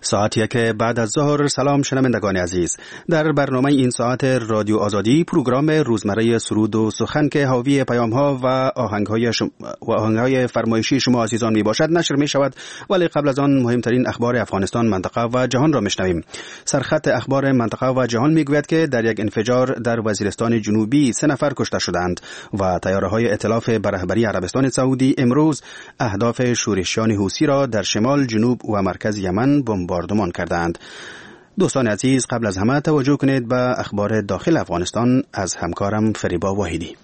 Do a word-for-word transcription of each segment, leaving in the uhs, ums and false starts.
ساعتی که بعد از ظهر. سلام شنوندگان عزیز، در برنامه این ساعت رادیو آزادی پروگرام روزمره سرود و سخن که حاوی پیام‌ها و آهنگ‌های شم... و آهنگ‌های فرمایشی شما عزیزان میباشد نشر میشود، ولی قبل از آن مهمترین اخبار افغانستان، منطقه و جهان را میشنویم. سرخط اخبار منطقه و جهان میگوید که در یک انفجار در وزیرستان جنوبی سه نفر کشته شدند و تیاره‌های ائتلاف به رهبری عربستان سعودی امروز اهداف شورشیان حوثی را در شمال، جنوب و مرکز یمن بمباردمان کردند. دوستان عزیز، قبل از همه توجه کنید به اخبار داخل افغانستان از همکارم فریبا واحدی.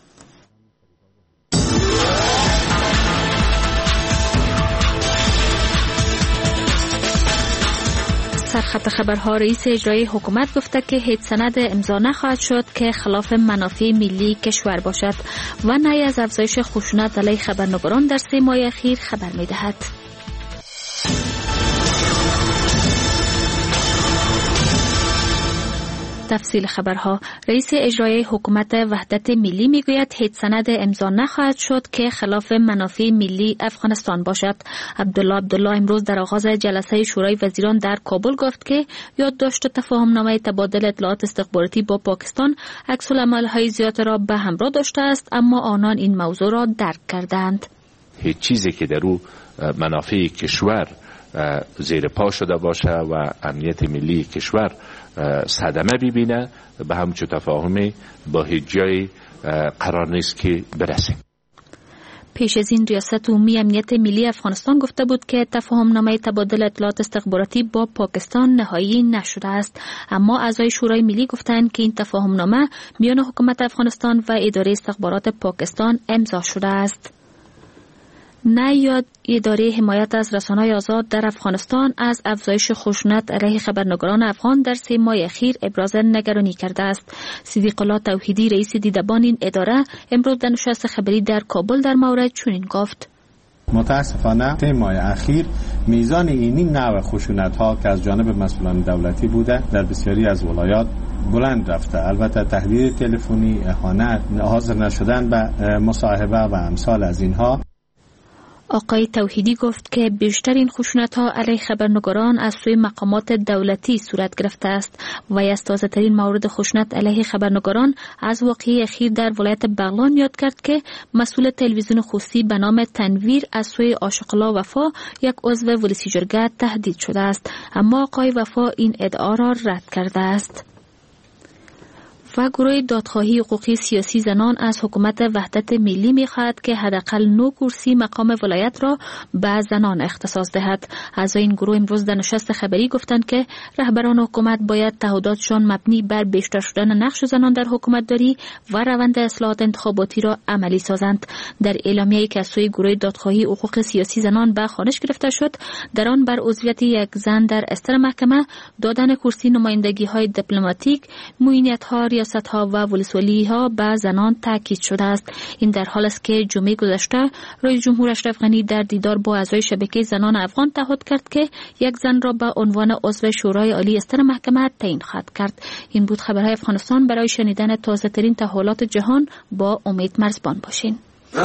سرخط خبرها: رئیس اجرایی حکومت گفته که هیچ سند امضا نخواهد شد که خلاف منافع ملی کشور باشد و نهی از افزایش خشونت علیه خبرنگاران در سه ماه اخیر خبر می‌دهد. تفصیل خبرها: رئیس اجرایی حکومت وحدت ملی میگوید هیچ سند امضا نخواهد شد که خلاف منافع ملی افغانستان باشد. عبدالله عبدالله امروز در آغاز جلسه شورای وزیران در کابل گفت که یادداشت تفاهم‌نامه تبادل اطلاعات استخباراتی با پاکستان عکس‌العمل‌های زیاد را به همراه داشته است، اما آنان این موضوع را درک کردند. هیچ چیزی که در او منافع کشور زیر پا شده باشه و امنیت ملی کشور صدمه ببینه به همچون تفاهمی با هیچ جای قرار نیست که برسیم. پیش از این ریاست عمومی امنیت ملی افغانستان گفته بود که تفاهم‌نامه تبادل اطلاعات استخباراتی با پاکستان نهایی نشده است، اما اعضای شورای ملی گفتند که این تفاهم‌نامه میان حکومت افغانستان و اداره استخبارات پاکستان امضا شده است. نه یاد اداره حمایت از رسانه‌های آزاد در افغانستان از افزایش خشونت علیه خبرنگاران افغان در سه ماه اخیر ابراز نگرانی کرده است. صدیق الله توحیدی، رئیس دیدبان این اداره، امروز در نشست خبری در کابل در مورد چنین گفت: متاسفانه سه ماه اخیر میزان اینی نوع خشونت‌ها که از جانب مسئولان دولتی بوده در بسیاری از ولایات بلند رفته. البته تهدید تلفنی، اهانت، حاضر نشدن به مصاحبه و امثال از اینها. آقای توحیدی گفت که بیشترین خشونت‌ها علیه خبرنگاران از سوی مقامات دولتی صورت گرفته است و از تازه‌ترین مورد خشونت علیه خبرنگاران از واقعه اخیر در ولایت بغلان یاد کرد که مسئول تلویزیون خصوصی به نام تنویر از سوی عاشق الله وفا، یک عضو ولسی جرگه، تهدید شده است، اما آقای وفا این ادعا را رد کرده است. و گروه دادخواهی حقوقی سیاسی زنان از حکومت وحدت ملی می‌خواهد که حداقل نه کرسی مقام ولایت را به زنان اختصاص دهد. اعضای این گروه امروز در نشست خبری گفتند که رهبران حکومت باید تعهداتشان مبنی بر بیشتر شدن نقش زنان در حکومتداری و روند اصلاحات انتخاباتی را عملی سازند. در اعلامیه‌ای که از سوی گروه دادخواهی حقوق سیاسی زنان به خوانش گرفته شد، در آن بر عضویت یک زن در استر محکمه، دادن کرسی نمایندگی‌های دیپلماتیک، معینیت‌ها، ها و ولسوالی ها به زنان تاکید شده است. این در حال است که جمعه گذشته رئیس جمهور اشرف غنی در دیدار با اعضای شبکه زنان افغان تعهد کرد که یک زن را به عنوان عضو شورای عالی استر محکمه تعیین خواهد کرد. این بود خبرهای افغانستان. برای شنیدن تازه ترین تحولات جهان با امید مرزبان باشین.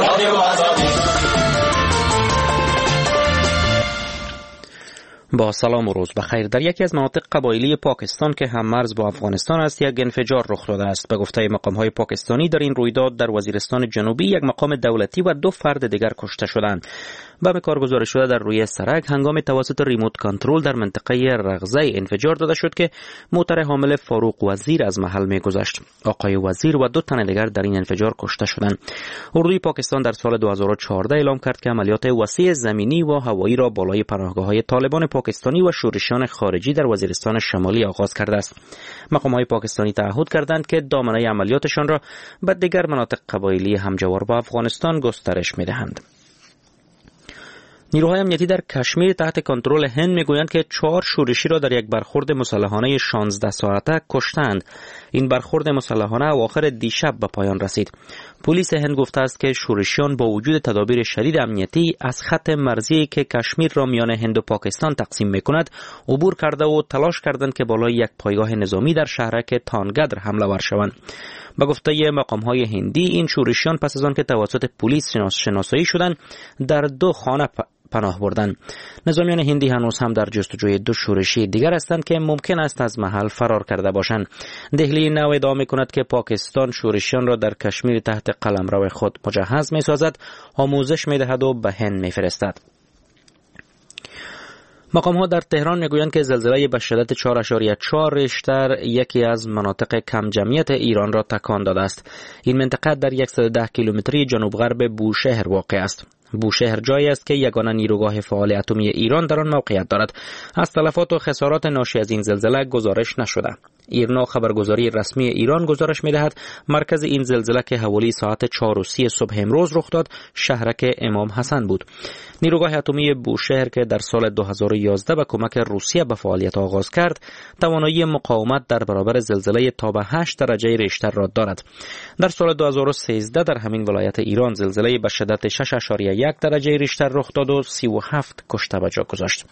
با سلام و روز بخیر. در یکی از مناطق قبایلی پاکستان که هم مرز با افغانستان است، یک انفجار رخ داده است. به گفته مقام‌های پاکستانی در این رویداد در وزیرستان جنوبی یک مقام دولتی و دو فرد دیگر کشته شدند. به کار گزارش شده در روی سرک هنگام توسط ریموت کنترل در منطقه رغزه انفجار داده شد که موتر حامل فاروق وزیر از محل می‌گذشت. آقای وزیر و دو تن دیگر در این انفجار کشته شدند. اردوی پاکستان در سال دو هزار و چهارده اعلام کرد که عملیات وسیع زمینی و هوایی را بالای پناهگاه‌های طالبان پاکستانی و شورشیان خارجی در وزیرستان شمالی آغاز کرده است. مقام‌های پاکستانی تعهد کردند که دامنه عملیاتشان را به دیگر مناطق قبایلی همجوار با افغانستان گسترش می‌دهند. نیروهای امنیتی در کشمیر تحت کنترل هند میگویند که چهار شورشی را در یک برخورد مسلحانه شانزده ساعته کشتند. این برخورد مسلحانه اواخر دیشب به پایان رسید. پلیس هند گفته است که شورشیان با وجود تدابیر شدید امنیتی از خط مرزی که کشمیر را میان هند و پاکستان تقسیم میکند عبور کرده و تلاش کردند که بالای یک پایگاه نظامی در شهرک تانگدر حمله ور شوند. به گفته مقام‌های هندی این شورشیان پس از آن که توسط پلیس شناسایی شدند در دو خانه پناه بردند. نظامیان هندی هنوز هم در جستجوی دو شورشی دیگر هستند که ممکن است از محل فرار کرده باشند. دهلی نو ادعا می‌کند که پاکستان شورشیان را در کشمیر تحت قلمرو خود مجهز می‌سازد، آموزش می‌دهد و به هند می‌فرستد. مقام‌ها در تهران میگویند که زلزله به شدت چهار ممیز چهار ریشتر یکی از مناطق کم جمعیت ایران را تکان داده است. این منطقه در صد و ده کیلومتری جنوب غرب بوشهر واقع است. بوشهر جایی است که یگانه نیروگاه فعال اتمی ایران در آن موقعیت دارد. از تلفات و خسارات ناشی از این زلزله گزارش نشده. ایرنا خبرگزاری رسمی ایران گزارش می‌دهد مرکز این زلزله که حوالی ساعت چهار و سی صبح امروز رخ داد شهرک امام حسن بود. نیروگاه اتمی بوشهر که در سال دو هزار و یازده به کمک روسیه به فعالیت آغاز کرد، توانایی مقاومت در برابر زلزله تا به هشت درجه ریشتر را دارد. در سال دو هزار و سیزده در همین ولایت ایران زلزله به شدت شش ممیز یک درجه ریشتر رخ داد و سی و هفت کشته به جا گذاشت.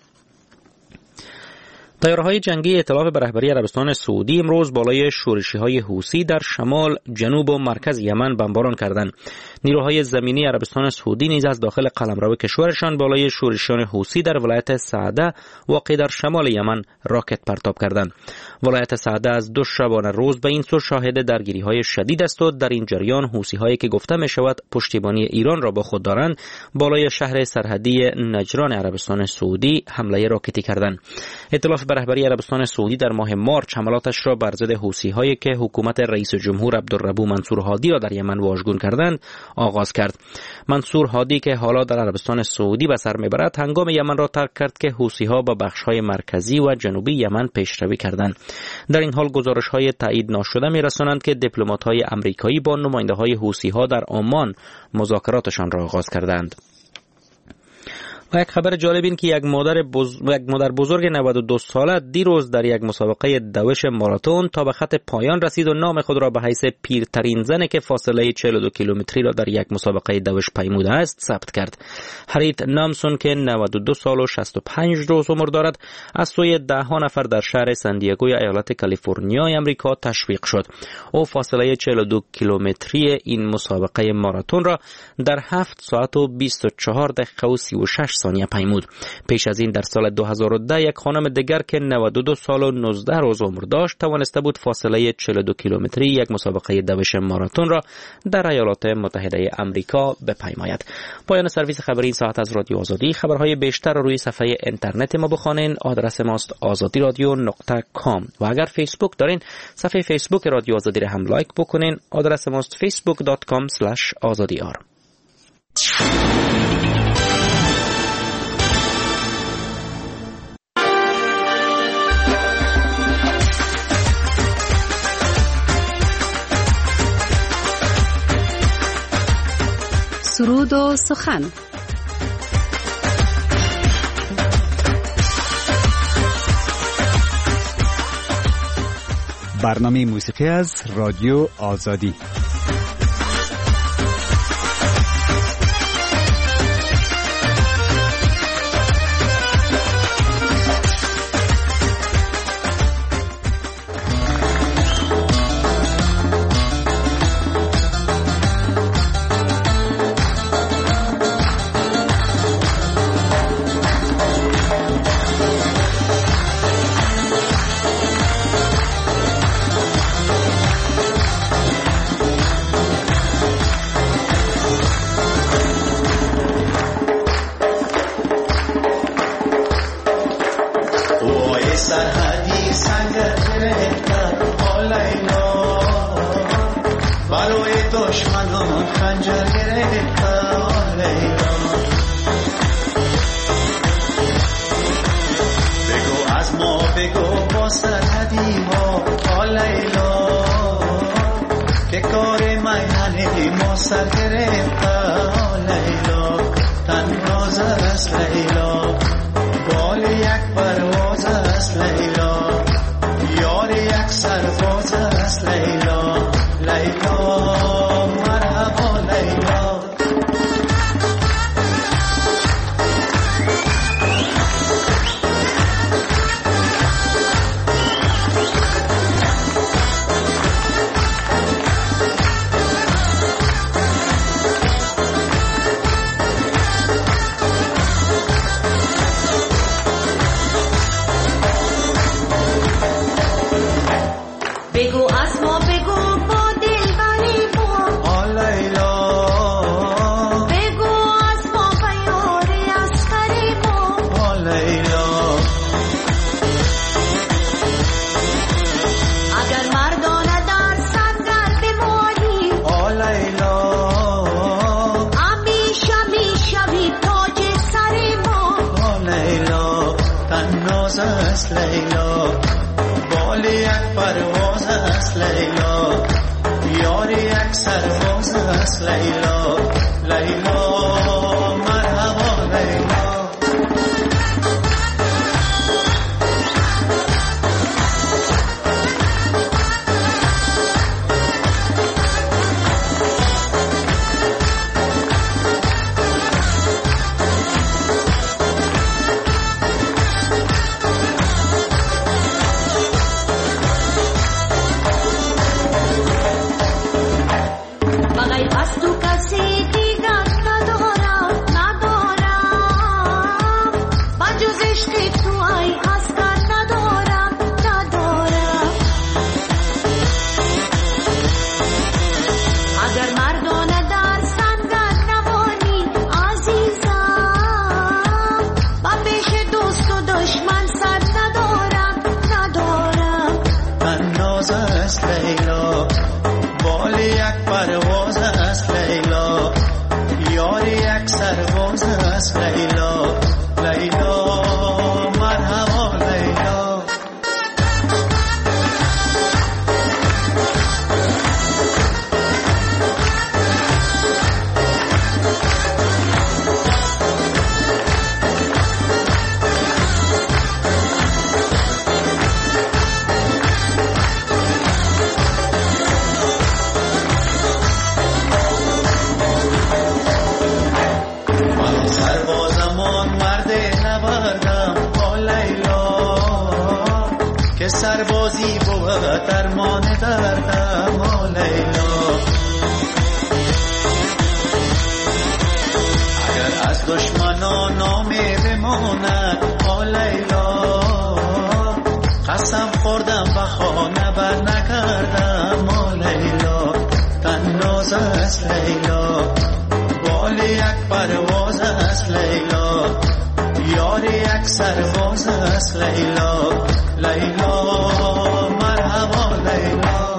تیارهای جنگی ائتلاف به رهبری عربستان سعودی امروز بالای شورشی‌های حوثی در شمال، جنوب و مرکز یمن بمباران کردند. نیروهای زمینی عربستان سعودی نیز از داخل قلمرو کشورشان بالای شورشیان حوثی در ولایت سعده واقع در شمال یمن راکت پرتاب کردند. ولایت سعده از دو شبانه روز به این سو شاهد درگیری‌های شدید است و در این جریان حوثی‌هایی که گفته می‌شود پشتیبانی ایران را با خود دارند، بالای شهر سرحدی نجران عربستان سعودی حمله راکتی کردند. ائتلاف به رهبری عربستان سعودی در ماه مارچ حملاتش را بر ضد حوثی‌هایی که حکومت رئیس جمهور عبدالربو منصور هادی را در یمن واژگون کردند آغاز کرد. منصور هادی که حالا در عربستان سعودی به سر میبرد هنگام یمن را ترک کرد که حوثی‌ها به بخش‌های مرکزی و جنوبی یمن پیشروی کردند. در این حال گزارش‌های تایید ناشده می‌رسانند که دیپلمات‌های آمریکایی با نماینده‌های حوثی‌ها در عمان مذاکراتشان را آغاز کردند. و یک خبر جالب این که یک مادر, بز... یک مادر بزرگ نود و دو ساله دیروز در یک مسابقه دوش ماراتون تا به خط پایان رسید و نام خود را به حیث پیرترین زنی که فاصله چهل و دو کیلومتری را در یک مسابقه دوش پیموده است ثبت کرد. هریت نامسون که نود و دو سال و شصت و پنج روز عمر دارد از سوی ده ها نفر در شهر سندیگوی ایالت کالیفرنیا آمریکا تشویق شد. او فاصله چهل و دو کیلومتری این مسابقه ماراتون را در هفت ساعت و بیست و چهار دقیقه و سی و شش ثانیه پیمود. پیش از این در سال دو هزار و ده یک خانم دیگر که نود و دو سال و نوزده روز عمر داشت توانسته بود فاصله چهل و دو کیلومتری یک مسابقه دوش ماراتون را در ایالات متحده آمریکا بپیماید. پایان سرویس خبری این ساعت از رادیو آزادی. خبرهای بیشتر روی صفحه اینترنت ما بخوانید. آدرس ماست آزادی رادیو نقطه کام و اگر فیسبوک دارین صفحه فیسبوک رادیو آزادی را هم لایک بکنین. آدرس ماست فیسبوک دات کام اسلش آزادی آر. سرود و سخن. برنامه موسیقی از رادیو آزادی. تناز است لیلا، بال یک پرواز است لیلا، یار یک سرباز است لیلا، لیلا مرحبا لیلا. سربازی بود درمان دردم آ لیلا، اگر از دشمنان نامی بماند آ لیلا، قسم خوردم و خانه بر نکردم آ لیلا، تناز است لیلا، بال یک پرواز است لیلا، یار یک سرباز است لیلا، لیلا مرحبا لیلا.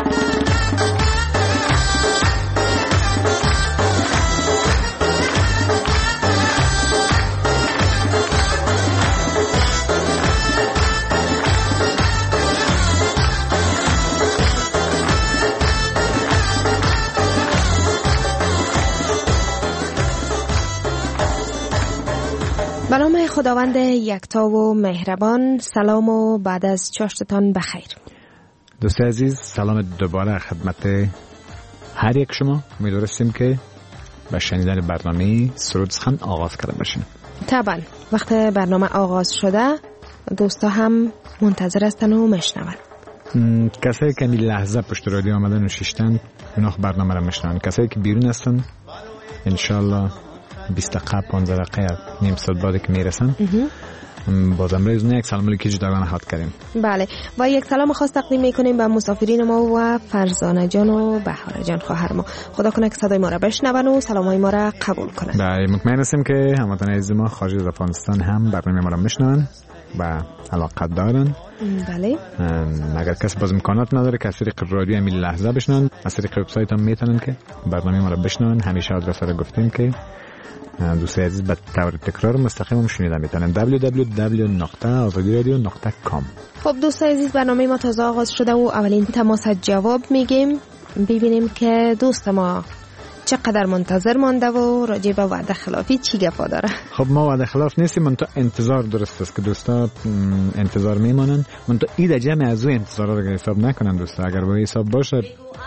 به نام خداوند یکتا و مهربان، سلام و بعد از چاشتتان بخیر. دوست عزیز، سلام دوباره خدمت هر یک شما. امیدواریم که به شنیدن برنامه سرود سخن آغاز کرده باشیم. طبعا وقت برنامه آغاز شده دوستا هم منتظر هستن و میشنون. کسایی که این لحظه پشت رادیو آمدن و شیشتن اونها برنامه را میشنون. کسایی که بیرون هستن انشالله بیست دقیقه پانزده دقیقه نیم ساعت بعد که میرسن باز امروز یک سلام علیکی جداگانه خاط کردیم. بله، و یک سلام خاص تقدیم میکنیم به مسافرین ما و فرزانه جان و بهاره جان خواهر ما. خدا کنه که صدای ما را بشنون و سلامای ما را قبول کنن. بله، مطمئن هستیم که هموطنان عزیز ما خارج از افغانستان هم برنامه ما را میشنون و علاقه دارن. بله، اگر کسی باز امکانات نداره که از طریق رادیو همین لحظه بشنون، از طریق وبسایت هم میتونن که برنامه ما را بشنون. همیشه آدرس را گفتیم که دوست عزیز به طور تکرار مستقیم شنیدن میتونن دبلیو دبلیو دبلیو دات آزادی رادیو دات کام. خب دوست عزیز، برنامه ما تازه آغاز شده و اولین تماس جواب میگیم، ببینیم که دوست ما چقدر منتظر مانده و راجع به وعده خلافی چی گفا داره. خب ما وعده خلاف نیستیم، من تو انتظار درست است که دوستا انتظار میمانن. من تو ایده جمع از اون انتظار رو حساب نکنن دوستا. اگر با حساب باشه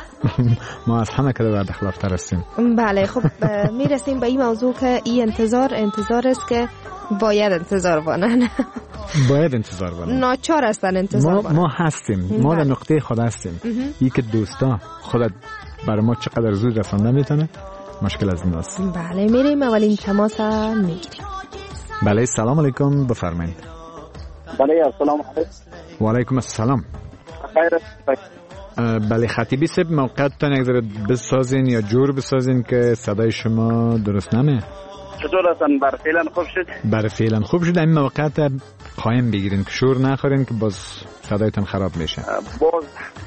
ما از همه کده وعده خلاف تر هستیم. بله، خب میرسیم به این موضوع که این انتظار انتظار است که باید انتظار بانن. باید انتظار بانن، ناچار هستن انتظار ما بانن. ما هستیم، ما در نقطه خود هستیم. این که دوستا خودت برای ما چقدر زود رسانده میتونه مشکل از این است. بله، میریم اولین تماس میگیریم. بله، سلام علیکم، بفرمایید. بله، سلام علیکم. و علیکم السلام. خیر. بله خطیبی صاحب، موقعتان یک ذره بسازین یا جور بسازین که صدای شما درست نمه. چطور هستن؟ بر فعلا خوب شد؟ بر فعلا خوب شد. این موقعت قایم بگیرین که شور نخورین که باز صدایتان خراب میشه. باز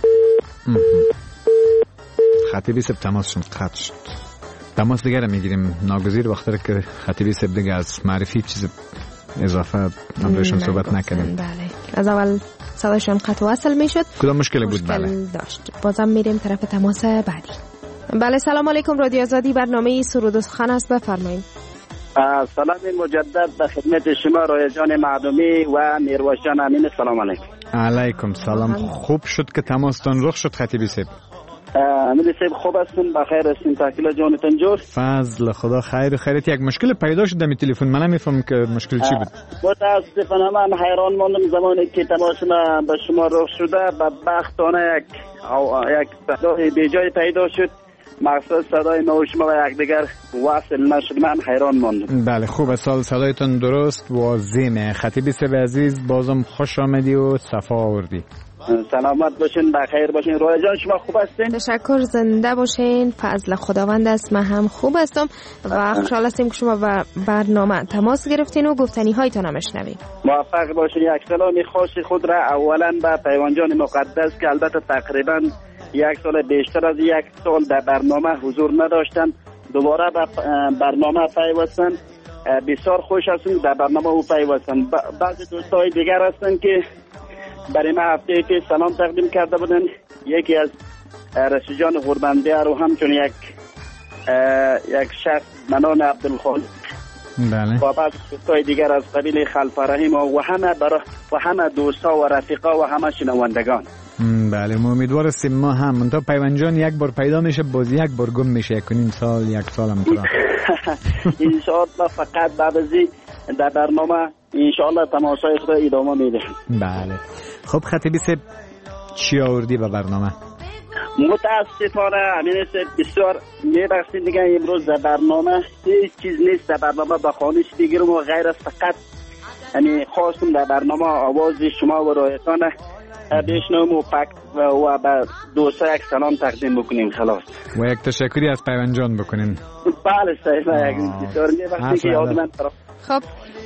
خطیبی صاحب تماسشون قطع شد. تماس دیگر میگیریم. ناگزیر وقتی که خطیبی صاحب دیگه از معرفی چیز اضافه امروزشون صحبت نکردیم. بله از اول صدایشون قطع وصل میشد. کدام مشکلی بود؟ مشکل بله داشت. بازم میریم طرف تماس بعدی. بله سلام علیکم، رادیو آزادی، برنامه سرود و سخن است، بفرمایید. سلام مجدد به خدمت شما رایجان معدومی و میرواشان امین. سلام علیکم. علیکم سلام. خوب شد که تماستان رخ شد خطیبی صاحب. امین صاحب خوب هستین؟ بخیر هستین؟ تاکیلا جانتون جور؟ فضل خدا خیر. خیرت یک مشکل پیدا شد می تلفن، من نمیفهم که مشکل چی بود. متاسفانه من حیران ماندم زمانی که تماس ما به شما رخ شده، بدبختانه یک یک صدای بیجای پیدا شد، مقصد صدای ما و شما و یک دیگر وصل نشد. من حیران ماندم. بله خوب، سال صدایتون درست واضحه. خطیبی صاحب عزیز بازم خوش آمدی و صفا آوردی. سلامت باشین، بخیر باشین. رویا جان شما خوب هستین؟ تشکر، زنده باشین. فضل خداوند است، من هم خوب هستم و خوشحال هستیم که شما با برنامه تماس گرفتین و گفتنی هایتون هم بشنویم. موفق باشین. یک سلام خاص خود را اولا به پیوانجان مقدس که البته تقریبا یک سال بیشتر از یک سال در برنامه حضور نداشتن، دوباره به برنامه پیوستن. بسیار خوش هستیم در برنامه او پیوستن. بعضی دوستای دیگر هستن که برای ما هفته پیش سلام تقدیم کرده بودن. یکی از رسیجان غربندیه رو همچون یک یک شخص منان عبدالخالق، بله، و بعض دوستای دیگر از قبیل خلف رحیم و همه برا و همه دوستا و رفیقا و همه شنوندگان. بله ما امیدوار هستیم. ما هم منتها پیوانجان یک بار پیدا میشه باز یک بار گم میشه، یک نیم سال یک سال هم ترا ان شاء الله فقط بعد از در برنامه ان شاء الله تماشای خود ادامه میده. بله خب خطیبی صاحب چی آوردی به برنامه؟ متاسفانه امین صاحب بسیار میبخشید دیگه امروز در برنامه هیچ چیز نیست. در برنامه به خانش بگیرم و غیر از فقط یعنی خواستم در برنامه آواز شما و رایتان بشنوم و فقط و به دوستا یک سلام تقدیم بکنیم خلاص و یک تشکری از پیوانجان بکنیم. بله صحیح. بسیار میبخشید که یاد من طرف. خب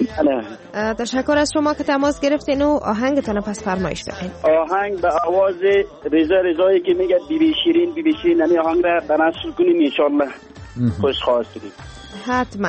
تشکر از شما که تماس گرفتین و آهنگتون پس فرمایش دارین. آهنگ به آواز رضا رضایی که میگه بی بی شیرین بی بی شیرین، یعنی آهنگ را بنشر کنیم ان شاء الله. خوش خواستید. حتما.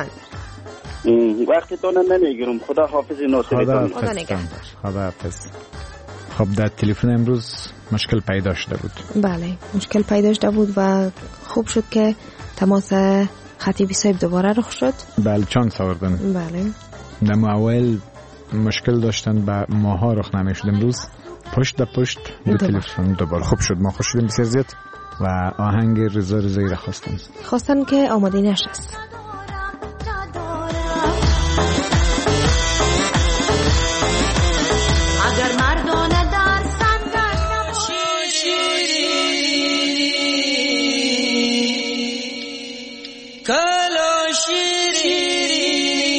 وقتتون نمیگیرم. خدا حافظ ناصرتون. خدا نگهدار. خدا حافظ. خب در تلفن امروز مشکل پیدا شده بود. بله مشکل پیدا شده بود و خوب شد که تماس خطیبی صاحب دوباره رخ شد. بله چانس آوردن. بله در اول مشکل داشتن با ماها رخ نمیشد، امروز پشت در پشت دو تلفن دوباره خوب شد. ما خوش شدیم بسیار زیاد و آهنگ رضا رضایی را خواستن خواستن که آماده نشست. اگر مردانه در سنگش کلا شیری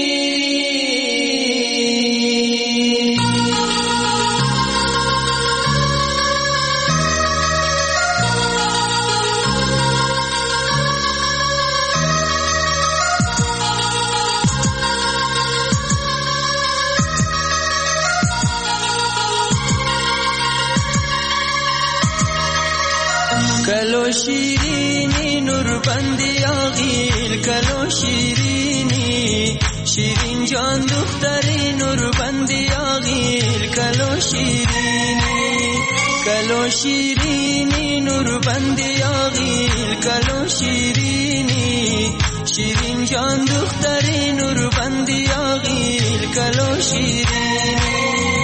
کلو شیرینی نور بندی آغیل کلو شیرینی شیرین جان دختری نور بندی آغیل کلو شیرینی کلو شیرینی نور بندی آغیل کلو شیرینی شیرین جان دختری نور بندی آغیل کلو شیرینی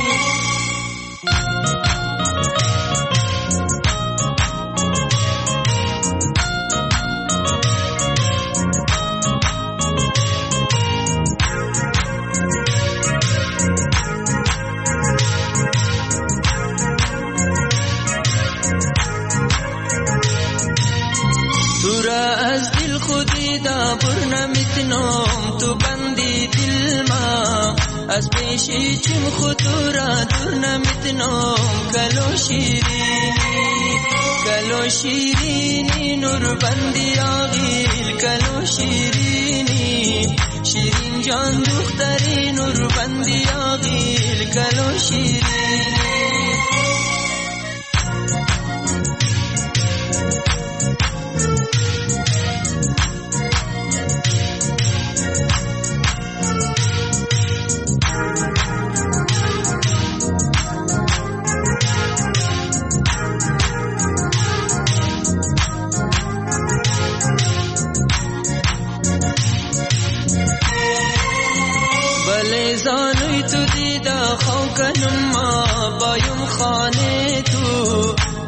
تو بندی دل ما از پیشی چون خطورا دور نمیتنم کلو شیرینی کلو شیرینی نور بندی آغیل کلو شیرینی شیرین جان دختری نور بندی آغیل کلو شیرینی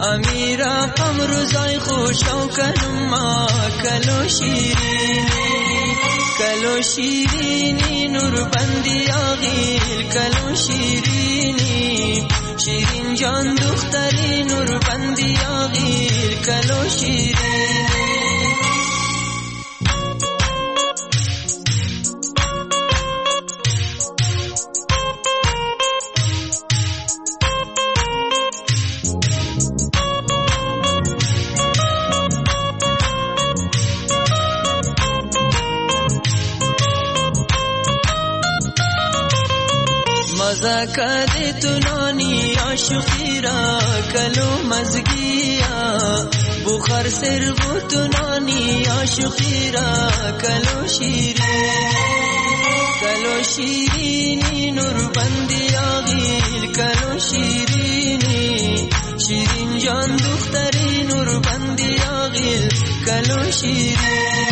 امیرا قم روزای خوش و کنم ما کلو شیرینی کلو شیرینی نور بندی آغیل کلو شیرینی شیرین جان دختری نور بندی آغیل کلو شیرینی مزا کدی تو نانی عاشقی را کلو مزگیا بخار سرغو تو نانی عاشقی را کلو شیرینی کلو شیرینی نور بندی آغیل کلو شیرینی شیرین جان دختری نور بندی آغیل کلو شیرینی.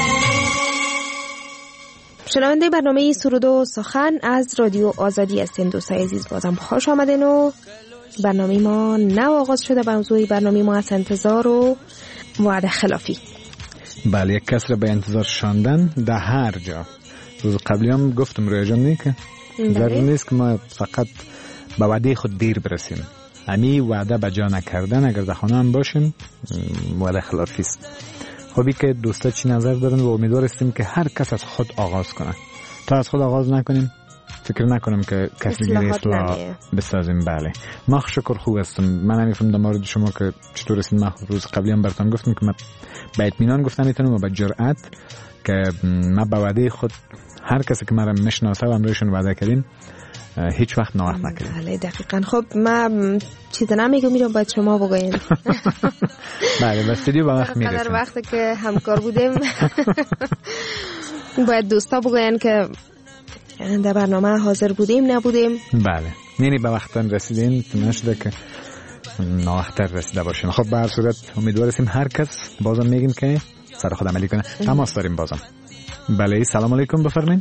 شنونده برنامه سرود و سخن از رادیو آزادی هستین. دوستای عزیز بازم خوش آمدین و برنامه ما نو آغاز شده. موضوع برنامه ما از انتظار و وعده خلافی. بله، یک کس را به انتظار شاندن در هر جا. روز قبلی هم گفتم رویا جان نیست که ضرور نیست که ما فقط به وعده خود دیر برسیم. همی وعده به جا نکردن اگر در خانه هم باشیم وعده خلافی است. خوبی که دوستا چی نظر دارن و امیدوار هستیم که هر کس از خود آغاز کنه. تا از خود آغاز نکنیم فکر نکنم که کسی دیگه اصلاح بسازیم. بله، ما شکر خوب هستم. من نمیفهم در مورد شما که چطور هستین. ما روز قبلی هم براتون گفتم که من به اطمینان گفتم میتونم و به جرأت که ما به وعده خود هر کسی که مرا میشناسه و امروزشون وعده کردیم هیچ وقت ناوقت نکردیم. بله دقیقاً. خب ما چیز نمیگم، میرم باید شما بگوین. بله، به استودیو با وقت میرسیم. در وقتی که همکار بودیم باید دوستا بگوین که در برنامه حاضر بودیم نبودیم. بله، یعنی به وقت رسیدین، نشده که ناوقت رسیده باشیم. خب به هر صورت امیدوار هستیم هر کس بازم میگیم که سر خود عملی کنه. تماس داریم بازم. بله، سلام علیکم بفرمایید.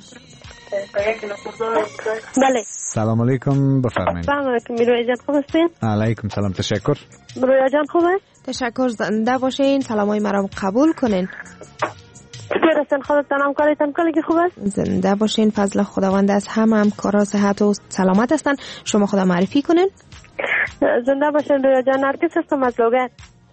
بله، سلام علیکم بفرمایید. سلام علیکم میروی جان، خوب هستین؟ علیکم سلام، تشکر. رویا جان خوبه؟ تشکر، زنده باشین. سلامای مرا قبول کنین. چطور هستین؟ خودتان همکاریتان کلی خوب است؟ زنده باشین. فضل خداوند از همه همکارا صحت و سلامت هستن. شما خدا معرفی کنین. زنده باشین. رویا جان، نرگس هستم از لوگر.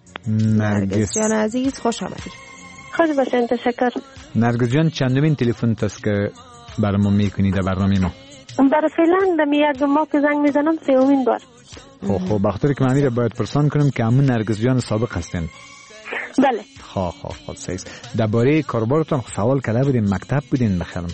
نرگس جان عزیز، خوش آمدید. خوش باشین، تشکر. نرگس جان، چندمین تلفن است که برای ما میکنید در برنامه ما؟ برای فعلا دمی یک ماه که زنگ میزنم سومین بار. خب خب بخاطر که من میره باید پرسان کنم که همون نرگس جان سابق هستین. بله. خب خب خب صحیح. درباره کاربارتون سوال کرده بودین، مکتب بودین بخرم؟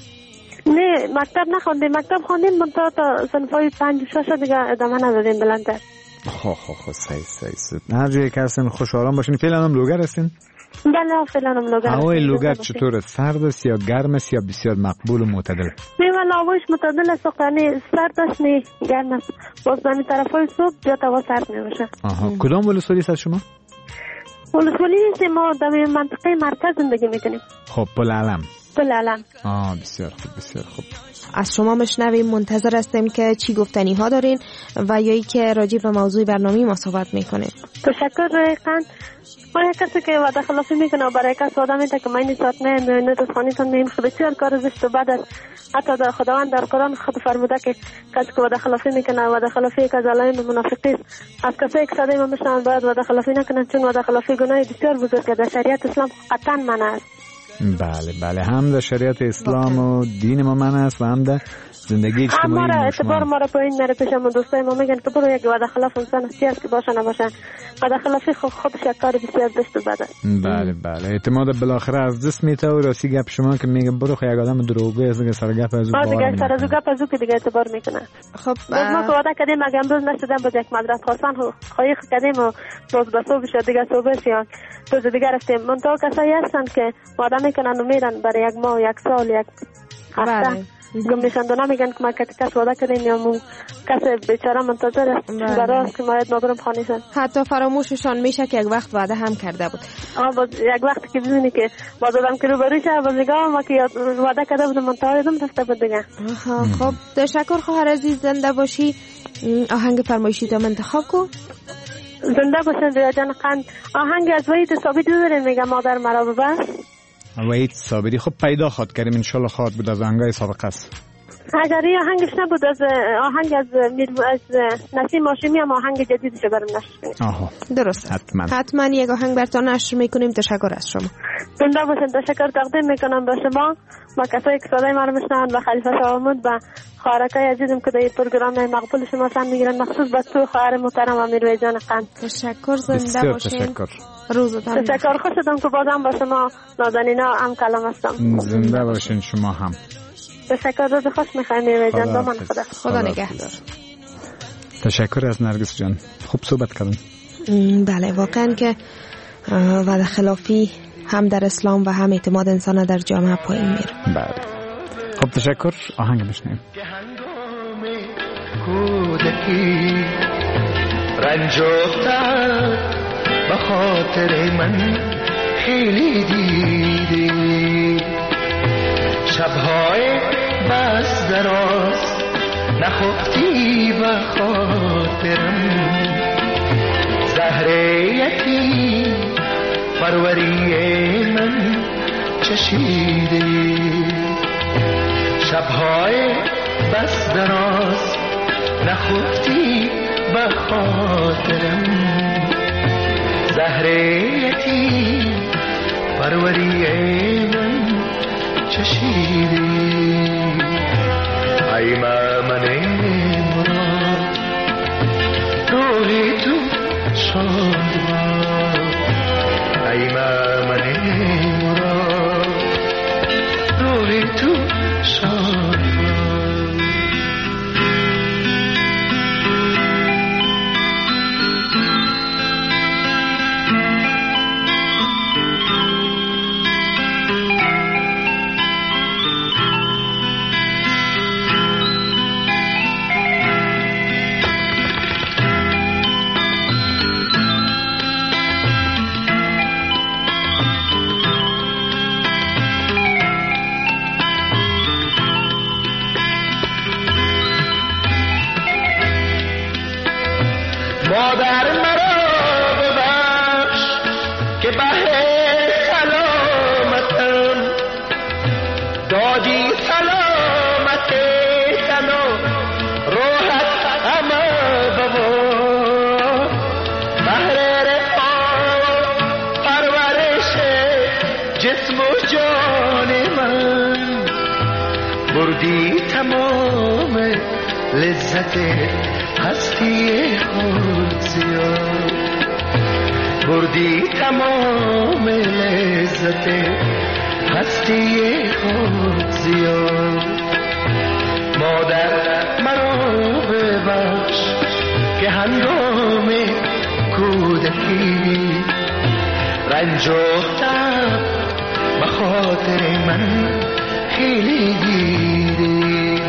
نه، مکتب نخوندیم. مکتب خوندیم منتها تا صنفای پنج شش دیگه ادامه ندادیم بلندتر. خب خب خب صحیح صحیح. هر جایی که هستین خوش آرام باشین. فعلا هم لوگر هستین؟ بله، فعلا هم لوگر. هوای لوگر چطور است؟ سرد است یا گرم است یا بسیار مقبول و معتدل؟ نه، ولی هوایش معتدل است. یعنی سرد است نه گرم است. باز به طرفای صبح جا هوا سرد نمیشه. آها، کدام ولسوالی است شما؟ ولسوالی است ما در منطقه مرکز زندگی میکنیم. خب پل علم. پل علم. آه بسیار خوب بسیار خوب. از شما مشنویم، منتظر هستیم که چی گفتنی ها دارین و یا ای که راجع به موضوع برنامه ما صحبت میکنید. تشکر. رایقاً ما یک کسی که وعده خلافی میکنه و برای کس وعده میده که من این ساعت نه میونه از خانیتون میم خود بسیار کار زشت و بد است. حتی در خداوند در قرآن خود فرموده که کسی که وعده خلافی میکنه وعده خلافی یک از علائم منافقی است. از کسایی که صدای ما میشنن باید وعده خلافی نکنن، چون وعده خلافی گناه بسیار بزرگ در شریعت اسلام قطعا منع است. بله بله، هم در شریعت اسلام و دین ما منع است و هم در زندگی اجتماعی ما را اعتبار ما را پایین میره. پیشم دوستای ما میگن که برو یک وعده خلاف انسان هست که باشه نباشه. وعده خلافی خود خودش یک کار بسیار زشت و بد است. بله بله، اعتماد بالاخره از دست میته و راستی گپ شما که میگه برو خو یک آدم دروغگوی است که سر گپ از او باور دیگه سر از گپ از او که دیگه اعتبار میکنه. خب ما که وعده کردیم اگه امروز نشدم باز یک مدرسه خواستن خواهی کردیم و باز به صبح شد دیگه صبح شد روز دیگه رفتیم. منتها کسایی هستن که وعده میکنن و میرن برای یک ماه یک سال یک هفته گم نشاندونا میگن که ما کس وعده کردیم یا مو کس بیچاره منتظر است برای که باید ما برم خانه‌شان. حتی فراموششان میشه که یک وقت وعده هم کرده بود. آه باز یک وقت که ببینی که باز آدم که روبروی شه باز نگاه ما که وعده کرده بودم منتها یادم رفته بود دیگه. خب تشکر خواهر عزیز، زنده باشی. آهنگ فرمایشی تا انتخاب کن. زنده باشن رویا جان قند. آهنگ از وحید ثابتی دارین میگم مادر مرا ببخش. وحید ثابتی خب پیدا خواد کردیم انشالله خواد بود از آهنگای سابقه است. اگر این آهنگش نبود از آهنگ از میر از نسیم هاشمی هم آهنگ جدیدش برام نشر کنید. آها درست حتما حتما یک آهنگ براتون نشر میکنیم. تشکر از شما. زنده باشین. تشکر تقدیم میکنم به شما و کسایی که صدای ما رو میشنوند و خلیفه شاهمود و خواهرکای عزیزم که در پروگرام مقبول شما سن میگیرن مخصوص به تو خواهر محترم امیر جان قند. تشکر. زنده باشین. تشکر. روزتون تشکر. خوش شدم که بازم با شما نازنینا هم کلام هستم. زنده باشین شما هم. تشکر. روز خوش میخوایم میوه جان. با من خدا خدا نگهدار. تشکر از نرگس جان. خوب صحبت کردن. بله واقعا که وعده خلافی هم در اسلام و هم اعتماد انسان در جامعه پایین میره. بله خب تشکر. آهنگ بشنویم. کودکی رنج و درد به خاطر من خیلی دیدی، شبهای بس دراز نخفتی به خاطرم، زهر یتیم پروری من چشیدی، شبهای بس دراز نخفتی به خاطرم، زهر یتیم پروری من چشیدی. ای من مراد روحی تو شاد باد، ای من مراد روحی تو شاد باد. مادر مرا ببخش که به سلامتم دادی، سلامت تن و روحت همه ببار، بهر رفاه پرورش جسم و جان من، بردی تمام لذت هستی خود زیاد، بردی تمام لذت هستی خود زیاد. مادر مرا ببخش که هنگام کودکی رنج و تب به خاطر من خیلی دیدی،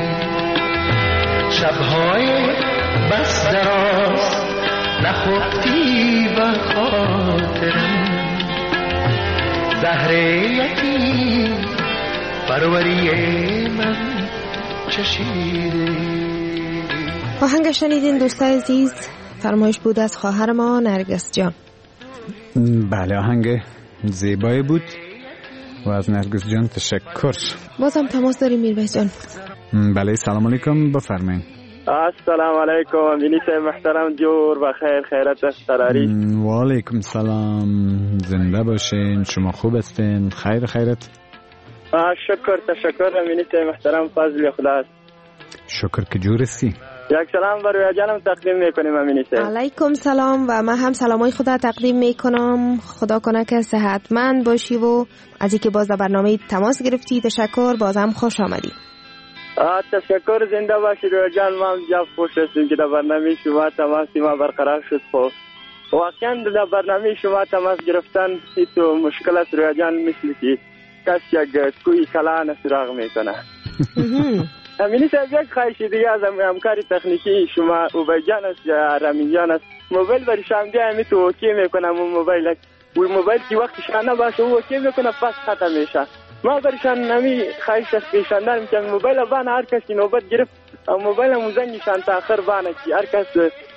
شبهای بس دراز نخفتی به خاطرم، زهر یتیم پروری من چشیدی. آهنگ شنیدین دوستای عزیز، فرمایش بود از خواهر ما نرگس جان. بله آهنگ زیبایی بود و از نرگس جان تشکر. بازم تماس داریم میرویس جان. بله سلام علیکم بفرمایید. السلام علیکم امینیت محترم جور و خیر خیرت است تراری. و علیکم سلام، زنده باشین، شما خوب هستین؟ خیر خیرت؟ شکر تشکر امینیت محترم، فضل خدا است. شکر که جور هستی. یک سلام بر رویا جانم تقدیم میکنیم امینیت. علیکم سلام و من هم سلامای خدا تقدیم میکنم. خدا کنه که صحتمند باشی و از اینکه باز در برنامه تماس گرفتی تشکر، بازم خوش آمدی. تشکر، زنده باشی رویا جان. ما جا خوش هستیم که در برنامه شما تماسی ما برقرار شد. خب واقعا در برنامه شما تماس گرفتن تو مشکل است رویا جان، مثل که کس یک کوی کلان سراغ میکنه. امینی صاحب یک خواهش دیگه از همکار تکنیکی شما اوبای جان است یا رامین جان است، موبایل برای شام بیا همی تو اوکی میکنم. اون موبایل و موبایل که وقتی شانه باشه او اوکی میکنه پس ختم میشه. ما برشان نمی خواهش است پیشاندار میکنم موبایل بان هر کسی نوبت گرفت موبایل مو زنگشان تا آخر بانه که هر کس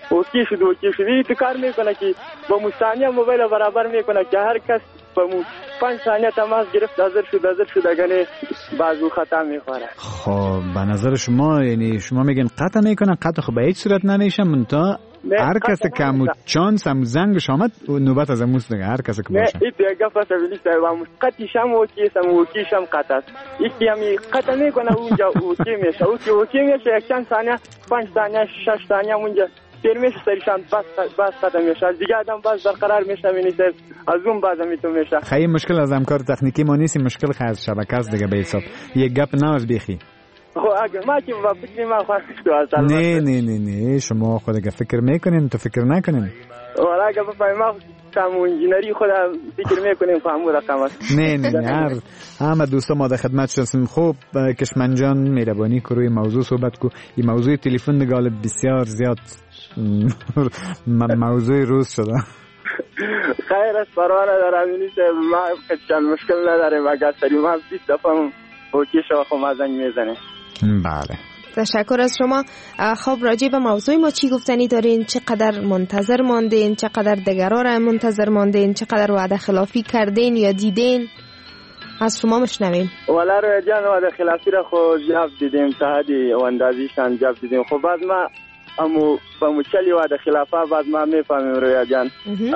اوکی شد اوکی شد این تو کار میکنه که با مستانی موبایل برابر میکنه که هر کس با مو پنج ثانیه تماس گرفت حاضر شد حاضر شد اگه بازو خطا میخوره. خب به نظر شما یعنی شما میگن قطع میکنن؟ قطع خب به هیچ صورت نمیشه، منتها هر کس که همون چانس هم زنگش آمد نوبت از اموز دیگه هر کس که باشه. نه این دیگه فاصله ولی سوام قطعش هم اوکی سم اوکیش هم قطع است. یکی همی قطع میکنه اونجا اوکی میشه اوکی اوکی میشه یک چند ثانیه پنج ثانیه شش ثانیه اونجا پیر میشه سریشان بس بس قطع میشه از دیگه آدم باز برقرار میشه میشه از اون باز میتون میشه. خیلی مشکل از همکار تکنیکی ما نیست، مشکل خاص شبکه است دیگه به حساب یک گپ ناز بیخی. خب اگه ما که با فکر ما خواهد تو نه نه نه نه شما خود اگه فکر میکنین تو فکر نکنین. ولی اگه بفهمیم ما تمام انجینری خود فکر میکنیم فهمو رقم است. نه نه نه همه دوستا ما در خدمت شدیم. خوب کشمن جان مهربانی کو روی موضوع صحبت کو. این موضوع تلفن نگال بسیار زیاد موضوع روز شده. خیر است پروانه دارم نیست ما کچان مشکل نداریم اگر سری ما بیست دفعه اوکی شو خب ما زنگ میزنه. بله تشکر از شما. خب راجع به موضوع ما چی گفتنی دارین؟ چقدر منتظر ماندین؟ چقدر دیگرها را منتظر ماندین؟ چقدر وعده خلافی کردین یا دیدین؟ از شما مشنویم. والا روی جان وعده خلافی را خود جواب دیدیم تا حدی و اندازیشان جواب دیدیم. خب بعد ما امو با مچلی وعده خلافه بعد ما میفهمیم روی جان.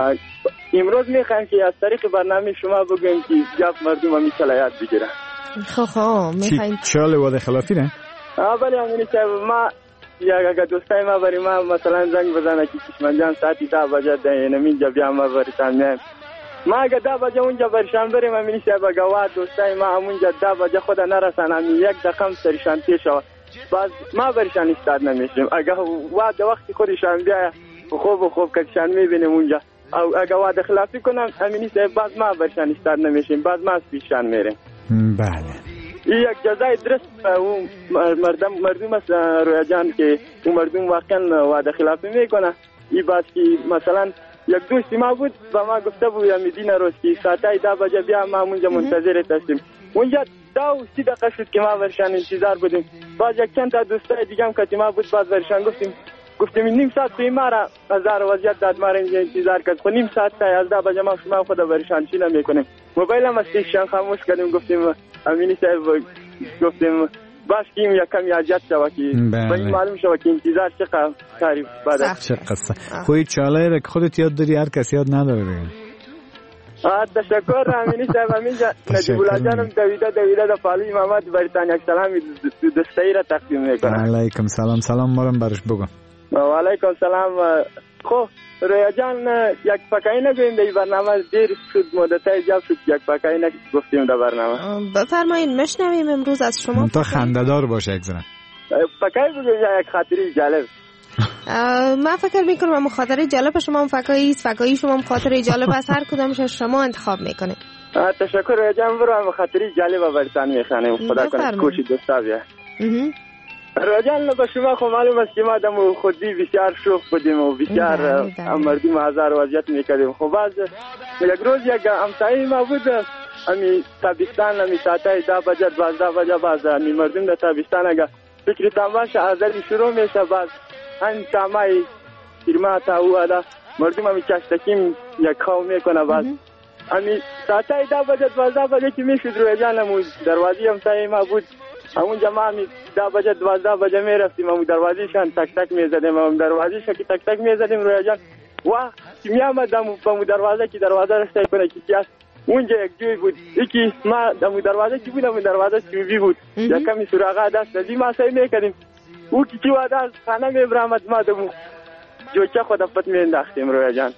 امروز میخوایم که از طریق برنامه شما بگویم که جواب مردم همی چلایات بگیره. خب خب میخوایم چال وعده خلافی نه؟ آه بله امینی صاحب ما یا اگه دوستای ما بری ما مثلا زنگ بزنه که کشمن جان ساعتی ده بجه ده نمین جا بیا ما بریشان میایم ما اگه ده بجه اونجا بریشان بریم امینی صاحب اگه واد دوستای ما همونجا ده بجه خود نرسن همین یک دقیقه سریشان پیش شود باز ما بریشان استاد نمیشیم. اگه واد وقتی خودشان بیا خوب خوب کشان میبینیم اونجا او اگه واد خلافی کنم امینی صاحب باز ما بریشان استاد نمیشیم باز ما پیشان میریم. بله یک جزای درست اون مردم مردم است رویا جان که اون مردم واقعا وعده خلافی میکنه. این باز که مثلا یک دوستی ما بود با ما گفته بود میدینه روز که ساعتای ده بجه بیا ما اونجا منتظرت هستیم. اونجا دو سی دقیقه شد که ما ورشان انتظار بودیم. باز یک چند تا دوستای دیگه هم که ما بود باز ورشان گفتیم گفتیم نیم ساعت توی ما را هزار وضعیت داد ما را اینجا انتظار کرد. خب نیم ساعت تا یازده بجه ما شما خود ورشان چی نمیکنیم. موبایل هم استیشن خاموش کردیم گفتیم امینی صاحب گفتیم باش که این یکم یاجت شوه که با این معلوم شوه که انتظار چقدر کاری بعد چه قصه خوی چاله را که خودت یاد داری هر کسی یاد نداره دیگه. آه تشکر امینی صاحب امینجا نجیب الله جانم دویده دویده دا فالوی محمد بریتان یک سلامی دستایی را تقدیم میکنم. علیکم سلام سلام مارم برش بگم. و علیکم سلام. خب رویا جان یک پکایی نگویم در برنامه دیر شد مدتای جاب شد یک پکایی نگفتیم در برنامه. بفرمایین مشنویم امروز از شما. تا خنده‌دار باشه یک زن پکایی بگویم یا یک خاطری جالب. من فکر میکنم اما خاطره جالب شما هم فکایی است فکایی شما هم خاطره جالب است هر کدامش شما انتخاب میکنه. تشکر رویا جان برو هم خاطری جالب برتان میخوانیم خدا کنه کوشی دوستا بیا. راجان به شما خب معلوم است که ما دم خودی بسیار شوخ بودیم و بسیار مردم هزار وضعیت میکردیم. خب باز یک روز یک همسایه ما بود امی تابستان امی ساعتای ده بجه دوازده بجه باز امی مردم در تابستان اگه فکر تماش ازلی شروع میشه باز هم تمای فرما تا او ادا مردم امی چشتکیم یک خواو میکنه باز امی ساعتای ده بجه دوازده بجه که میشد روی جانمون دروازی همسایه ما بود همون جماعه می ده بجه دوازده بجه می رفتیم همون دروازیشان تک تک می زدیم همون دروازیشان که تک تک می زدیم رویا جان و می آمد همون دروازه که دروازه رسته کنه که کیاست اونجا یک جوی بود یکی ما همون دروازه که بود همون دروازه چوبی بود یک کمی سراغه دست ازی ما سعی می کردیم او که چی واده از خانه می برامد ما دمو جوچه خود افت می انداختیم رویا جان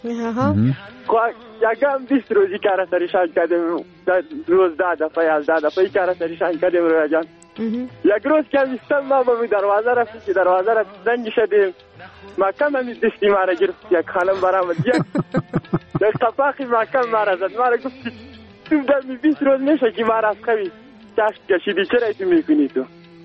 یکم بیست روزی کار سریشان کردیم روز ده دفعه یازده دفعه کار سریشان کردیم رویا جان. یک روز که میستم ما با می دروازه رفتیم که دروازه را زنگ شدیم محکم همی دستی ما را گرفت یک خانم برامد یک قفاقی محکم ما را زد ما را گفت تو در می بیست روز میشه که ما را از خوی چشت کشیدی چرا تو میکنی تو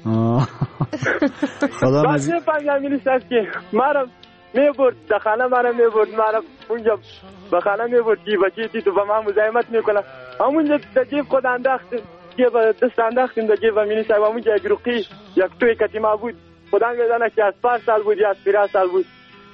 خدا باز میفهمی همینی است که ما را می برد در خانه ما را می برد ما را اونجا به خانه می برد که بچه تی تو با ما مزاحمت میکنه همونجا در جیب خود انداختیم جیب دست انداختیم در جیب امینی صاحب همونجا یک رقی یک توی کتی ما بود خدا میدانه که از پار سال بود یا از پیرا سال بود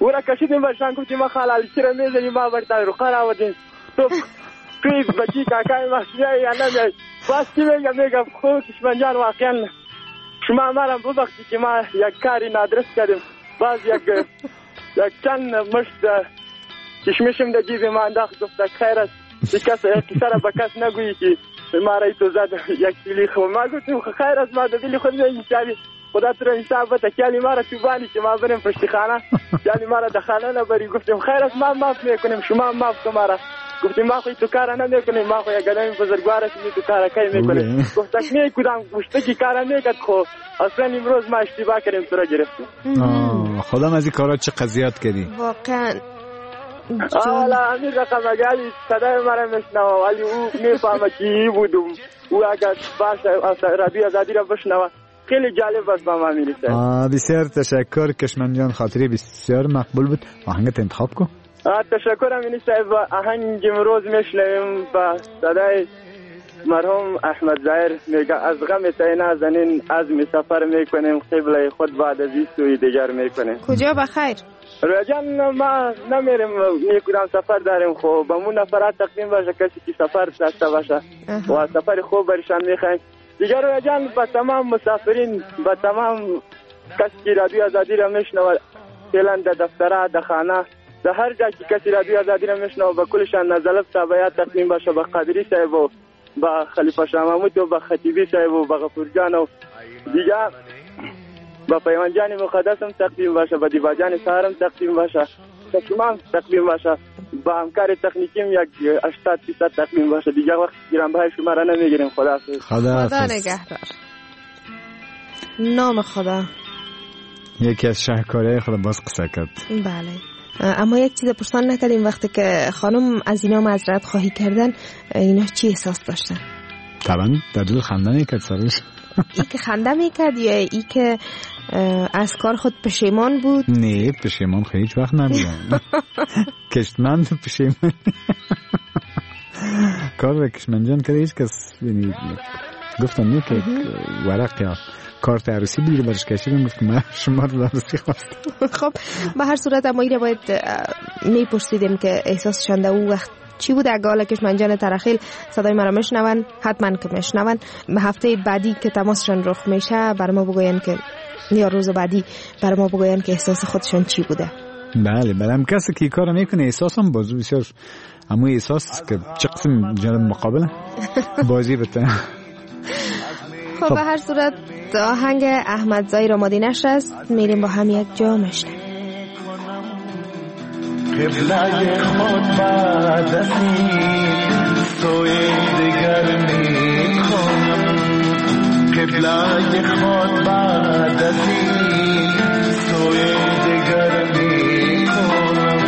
او را کشیدیم برشان گفتیم ما خالالی چرا میزنی ما برتای رو قرار آوردیم تو توی بچی کاکای ما میای یا نمیای باز چی میگم میگم خوب کشمن جان واقعا شما مرا ببخشید که ما یک کاری نادرست کردیم باز یک یک چند مشت کشمشم در جیب ما انداخت گفت خیر است یک کس کسی را به کس نگویی که ما را تو زد یک سیلی خوب ما گفتیم خیر است ما در دل خود میگیم خدا تو را حساب بده کلی ما را تو بانی که ما بریم پشت خانه کلی ما را در خانه نبری گفتیم خیر است ما معاف میکنیم شما معاف کن ما را گفتیم ما خوی تو کار نمیکنیم ما خوی گلیم بزرگوار است تو کار کی میکنیم گفت تکنی کدام گوشته کی کار نمیکرد خو اصلا امروز ما اشتباه کردیم تو را گرفتیم خودم از این کارا چه قضیات کردی واقعا حالا امیر رقم اگلی صدای مرا میشنوه ولی او میفهمه کی بودم او اگر باشه رادیو آزادی را بشنوه خیلی جالب است با ما میرسه. بسیار تشکر کشمن جان خاطری بسیار مقبول بود. آهنگت انتخاب کن. تشکر امینی صاحب. آهنگ امروز میشنویم با صدای مرحوم احمد ظاهر میگه از غم تای نازنین عزم سفر میکنیم قبله خود بعد از این سوی دیگر میکنیم. کجا بخیر؟ رویان ما نمیریم میکنم سفر داریم خب با مون نفرات تقدیم باشه کسی که سفر داشته باشه و سفر خوب برشان میخوایم دیگر روی جان با تمام مسافرین با تمام کسی که رادیو آزادی را میشنوه فعلا در دفتره در خانه در هر جا که کسی رادیو آزادی را میشنوه با کلشان نزلف تابعیت تقدیم باشه با قادری صاحب و با خلیفه شاه محمود و با خطیبی صاحب و با غفور جان و دیگر با پیمان جان مقدس هم تقدیم باشه با دیبا جان سهر هم تقدیم باشه تمام تقدیم باشه با همکار تکنیکیم یک هشتاد فیصد تقدیم باشه دیگه وقت گرانبهای شما را نمیگیریم. خدا حافظ. خدا نگهدار. نام خدا. یکی از شاهکارهای خدا باز قصه کرد. بله اما یک چیز پرسان نکردیم وقتی که خانم از اینا معذرت خواهی کردن اینا چی احساس داشتن؟ طبعا در دل خنده میکرد سرش. ای که خنده میکرد یا ای که از کار خود پشیمان بود؟ نه پشیمان خیلی هیچ وقت نبودم. کشمند پشیمان کار به کشمند جان کرده هیچ کس گفتم نه که ورق یا کارت عروسی بگیره برش کشیدم گفت من شما رو عروسی خواستم. خب به هر صورت اما ایره باید میپرسیدیم که احساس شنده او وقت چی بود اگه حالا کشمن جان ترخیل صدای مرا میشنون حتما که میشنون به هفته بعدی که تماسشان رخ میشه بر ما بگوین که یا روز بعدی بر ما بگوین که احساس خودشان چی بوده. بله بله هم کسی که کار میکنه احساسم بازو بسیار اما احساس که چه قسم جانب مقابل بازی بته. خب به هر صورت آهنگ احمد ظاهر آماده نشد است میریم با هم یک جا میشنویم. قبله خود بعد از این سوی دیگر می کنم قبله خود بعد از این سوی دیگر می کنم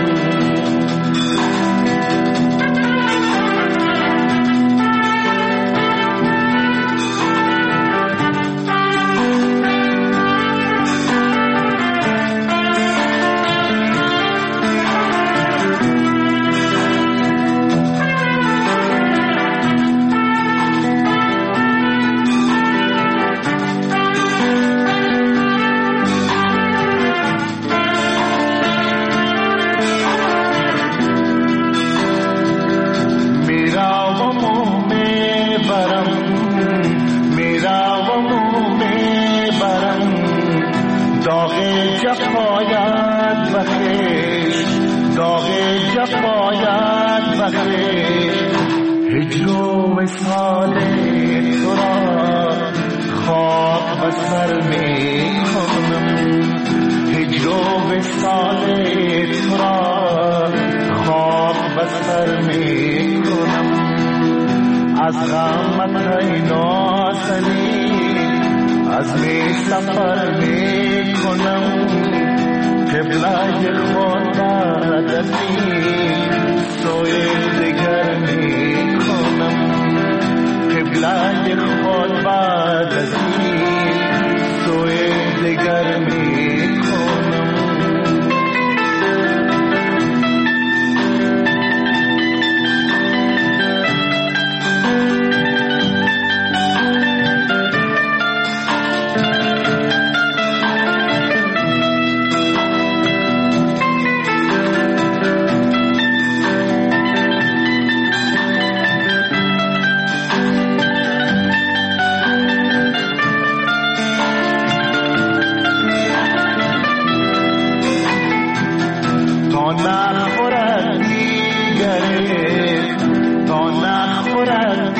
تا نخورد دیگره تا نخورد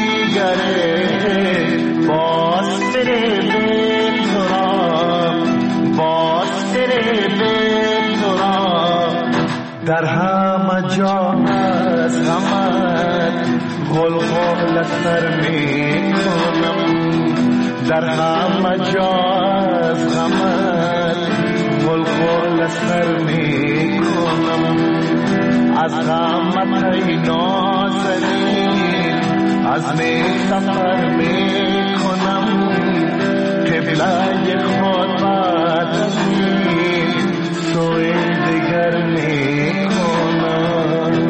دیگره باز بره به تو را باز بره به تو را در همه جا از غمت غلغل سر می کنم در همه جا از غمت غلغل سر می کنم از غمت ای نازنین از می سفر می کنم قبله خود بعد از این سوی دیگر می کنم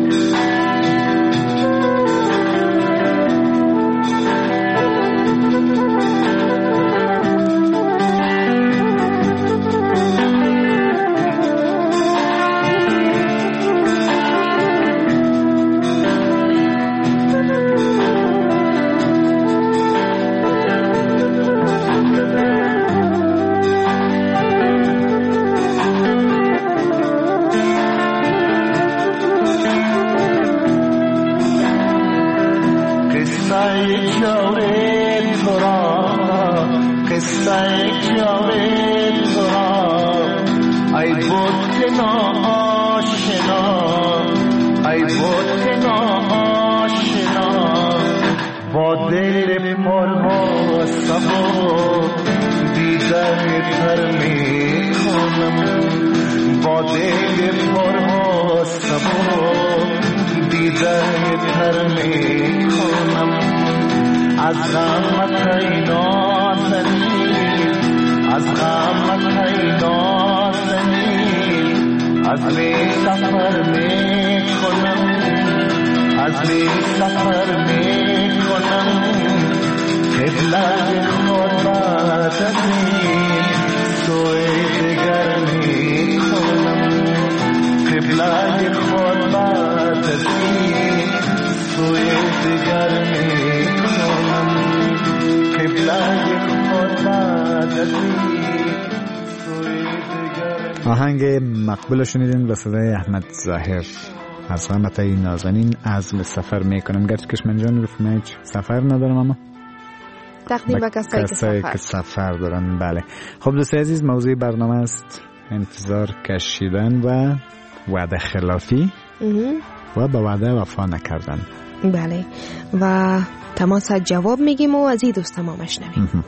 آهنگ مقبول شنیدین به صدای احمد ظاهر از غمت ای نازنین عزم سفر میکنم گرچه کشمن جان گفت من هیچ سفر ندارم اما تقدیم به کسایی که سفر. که سفر دارن. بله خب دوستای عزیز موضوع برنامه است انتظار کشیدن و وعده خلافی و به وعده وفا نکردن. بله و تماس جواب میگیم و از این دوست ما مشنویم.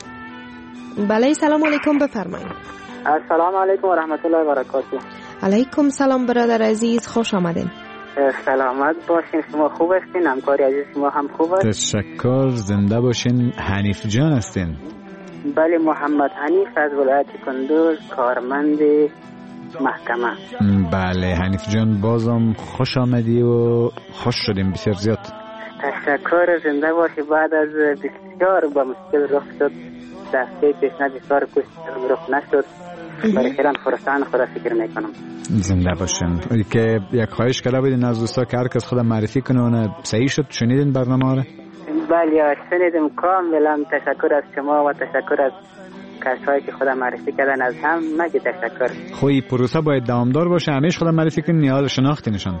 بله سلام علیکم بفرمایید. السلام علیکم و رحمت الله و برکاته. علیکم سلام برادر عزیز خوش آمدین. سلامت باشین شما خوب هستین همکاری عزیز شما هم خوب است. تشکر زنده باشین. حنیف جان هستین؟ بله محمد حنیف از ولایت کندوز کارمند محکمه. بله حنیف جان بازم خوش آمدی و خوش شدیم بسیار زیاد. تشکر زنده باشی. بعد از بسیار با مشکل رخ شد دسته پیشنه بسیار کشت رخ نشد برای خیران فرستان خدا فکر میکنم. زنده باشین. که یک خواهش کرده بودین از دوستا که هر کس خدا معرفی کنه اون صحیح شد شنیدین برنامه رو؟ بله شنیدم کاملا. تشکر از شما و تشکر از کسایی که خدا معرفی کردن از هم مگه تشکر. خوی پروسه باید دوامدار باشه همیشه خدا معرفی کنین یا شناختینشان؟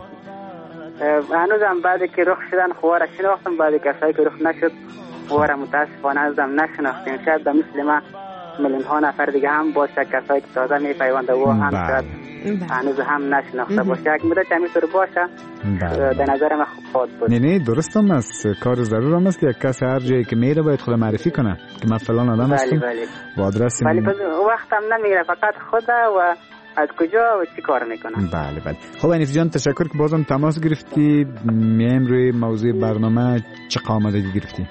هنوزم بعد که رخ شدن خواره شناختم بعد کسایی که رخ نشد خواره متاسفانه ازم نشناختیم. شاید به مثل ما میلیون ها نفر دیگه هم باشه کسایی که تازه میپیونده و هم شاید هنوز هم نشناخته باشه. یک مدت همینطور باشه در نظر من خوب بود. نه نه درست هم است. کار ضرور هم است که یک کسی هر جایی که میره باید خود معرفی کنه که من فلان آدم هستم و آدرس. ولی وقت هم نمیگیره فقط خدا و از کجا و چی کار میکنه. بله بله. خب حنیف جان تشکر که بازم تماس گرفتی. میایم روی موضوع برنامه. چه آمادگی گرفتی؟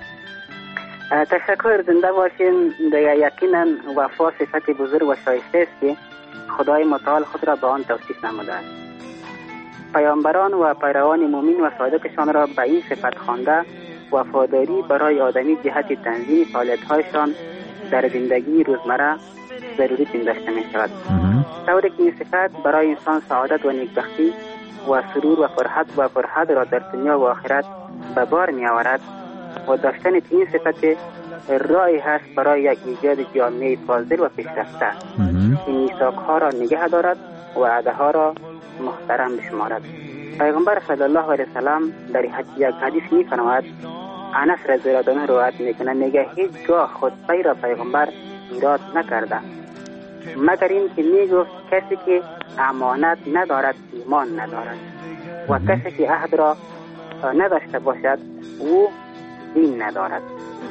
تشکر زنده باشین. دیگه یقینا وفا صفت بزرگ و شایسته است که خدای متعال خود را به آن توصیف نموده است. پیامبران و پیروان مومن و صادقشان را به این صفت خوانده وفاداری برای آدمی جهت تنظیم فعالیت‌هایشان در زندگی روزمره ضروری پنداشته می شود. طوری که این صفت برای انسان سعادت و نیکبختی و سرور و فرحت و فرحت را در دنیا و آخرت به بار می آورد و داشتن این صفت راهی هست برای یک ایجاد جامعه فاضل و پیشرفته. این میثاق‌ها را نگه دارد و وعده‌ها را محترم بشمارد. پیغمبر صلی الله علیه وسلم در یک حدیث می فرماید، انس رضی الله عنه روایت میکنه، میگه هیچگاه خطبه را پیغمبر ایراد نکرده مگر این که میگفت کسی که امانت ندارد ایمان ندارد و کسی که عهد را نداشته باشد او دین ندارد.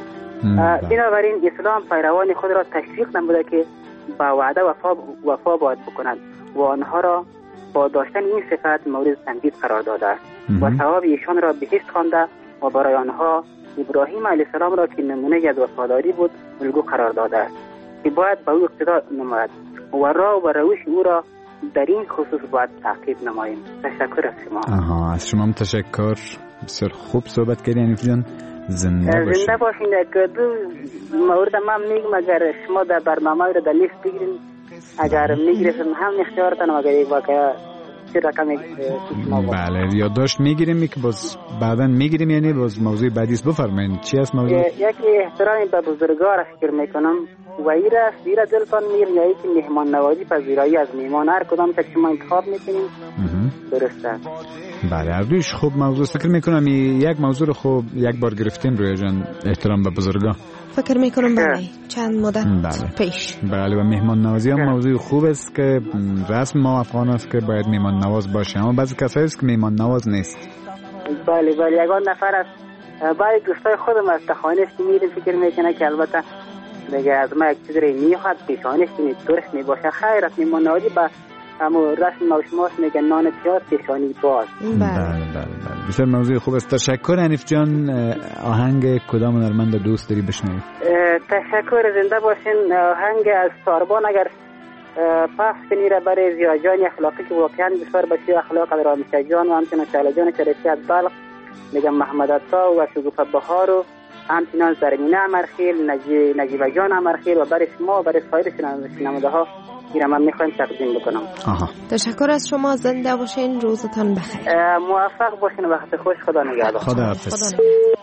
بنابراین اسلام پیروان خود را تشویق نموده که با وعده وفا وفا باید بکنند و آنها را با داشتن این صفت مورد تمجید قرار داده است و ثواب ایشان را بهشت خوانده و برای آنها ابراهیم علیه السلام را که نمونه از وفاداری بود الگو قرار داده است که باید به او اقتدا نماید و راه و روش او را در این خصوص باید تعقیب نماییم. تشکر از شما. آها، از شما تشکر. بسیار خوب صحبت کردین حنیف جان. زنده باشین. زنده باشین. که دو مورد من میگم اگر شما در برنامه رو در لیست بگیرین، اگر میگیرین هم اختیارتان، اگر یک واقعا چه رقم شما بود. بله، یادداشت میگیریم که باز بعدا میگیریم، یعنی باز موضوع بعدیست بفرمایین. چی است موضوع؟ یکی احترام به بزرگوار فکر میکنم و ایره زیرا دلتان میگیرین، یا یکی مهمان نوازی پذیرایی از میهمان، هر کدام که شما انتخاب میکنین درسته. بله، هر دویش خوب موضوع فکر میکنم. یک موضوع رو خوب یک بار گرفتیم روی جان، احترام به بزرگان. فکر میکنم بله چند مدت بله. پیش. بله، و مهمان نوازی هم موضوع خوب است که رسم ما افغان است که باید مهمان نواز باشه، اما بعضی کسایی است که مهمان نواز نیست. بله بله، یگان نفر است بعضی دوستای خودم از تخانه است که میریم فکر میکنه که البته دیگه از ما یک چیزی میخواد پیشانش که درست میباشه. خیر است، مهمان نوازی با اما رسم موشماس میگن نان پیاز پیشانی باز. بله بله بله، بسیار موضوع خوب است. تشکر حنیف جان. آهنگ کدام هنرمند دوست داری بشنوی؟ تشکر، زنده باشین. آهنگ از ساربان اگر پخش کنی را برای زیا جان اخلاقی که واقعا بسیار بچه اخلاق در رامشه جان و همچنان شعله جان شریفی از بلخ، میگم محمد عطا و شگوفه بهار و همچنان زرمینه امرخیل، نجیبه جان امرخیل و برای شما و برای سایر شنونده ها ایرم هم میخوایم تقدیم بکنم. آها. تشکر از شما. زنده باشین، روزتان بخیر. موفق باشین، وقت خوش. خدا نگهدار. خدا حافظ.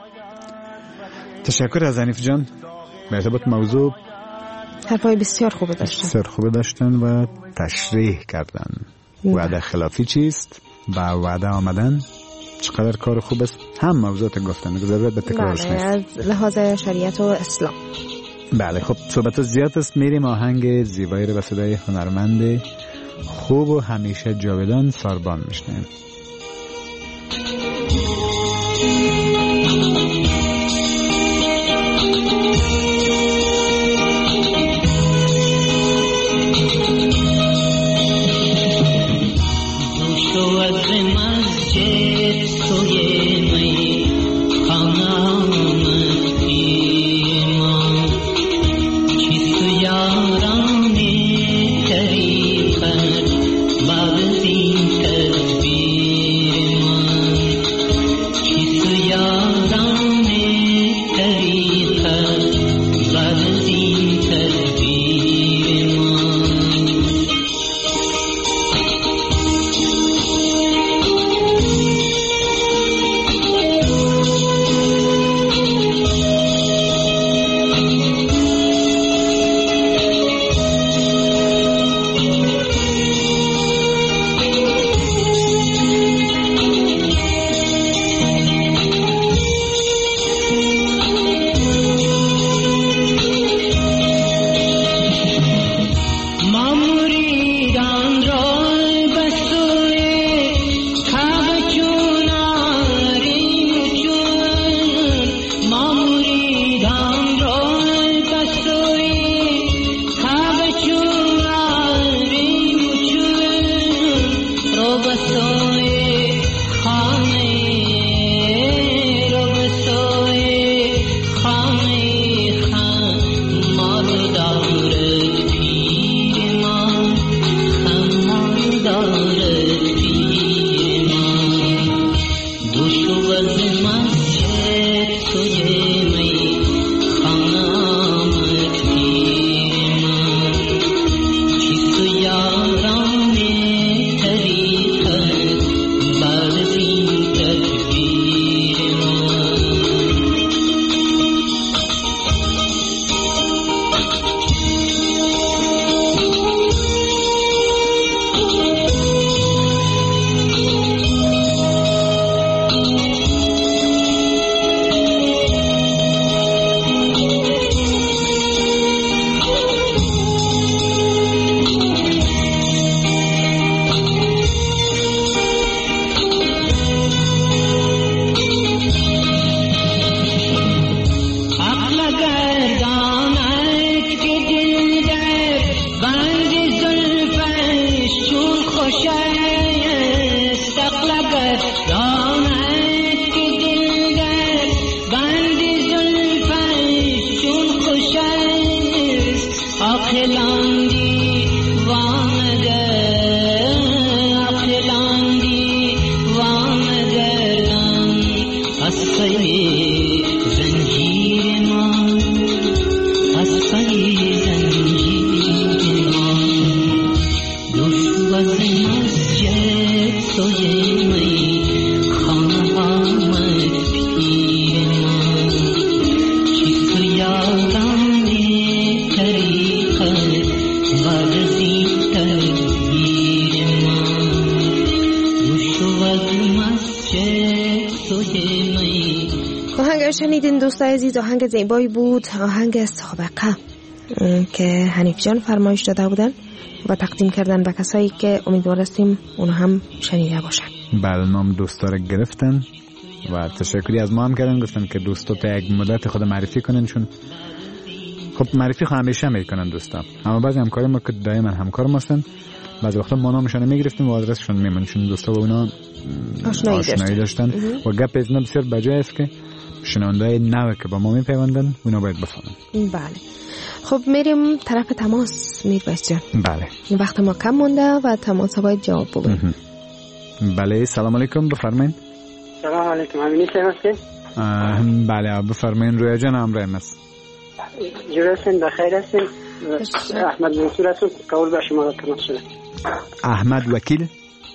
تشکر از حنیف جان. به ارتباط موضوع حرفای بسیار خوب داشتن. بسیار خوب داشتن و تشریح کردن وعده خلافی چیست، با وعده آمدن چقدر کار خوب است. هم موضوعات گفتن که ضرورت به تکرارش نیست. از لحاظ شریعت و اسلام. بله، خب صحبت زیاد است. میریم آهنگ زیبایی رو به صدای هنرمند خوب و همیشه جاودان ساربان میشنیم. सोए मैं खाना मैं पीर चिक यादा में तरीक़त बरसी तबीर उशवद मस्जिद सोए मैं. آهنگ شنیدین دوستای عزیز، آهنگ زیبایی بود، آهنگ سابقه که حنیف جان فرمایش داده بودن و تقدیم کردن به کسایی که امیدوار هستیم اونها هم شنیده باشن. بله، نام دوستا رو گرفتن و تشکری از ما هم کردن، گفتن که دوستا تا یک مدت خود معرفی کنن، چون خب معرفی خود همیشه میکنن دوستا، اما بعضی همکاری ما که دائما همکار ما هستن، بعضی وقتا ما نامشون میگرفتیم و آدرسشون میمون، چون دوستا با اونا آشنایی, آشنایی داشتن و گپ از اینا بسیار بجای است که شنونده‌های نو که با ما میپیوندن اونا باید بفهمن. بله. خب میریم طرف تماس. میرباز جان. بله. وقت ما کم مونده و تماس باید جواب بگیم. بله، سلام علیکم، بفرمایید. سلام علیکم، امینی هستین؟ بله بفرمایید. رویا جان همراهم است. جور هستین، بخیر هستین؟ احمد منصور هستم، قول به شما را تماس شده. احمد وکیل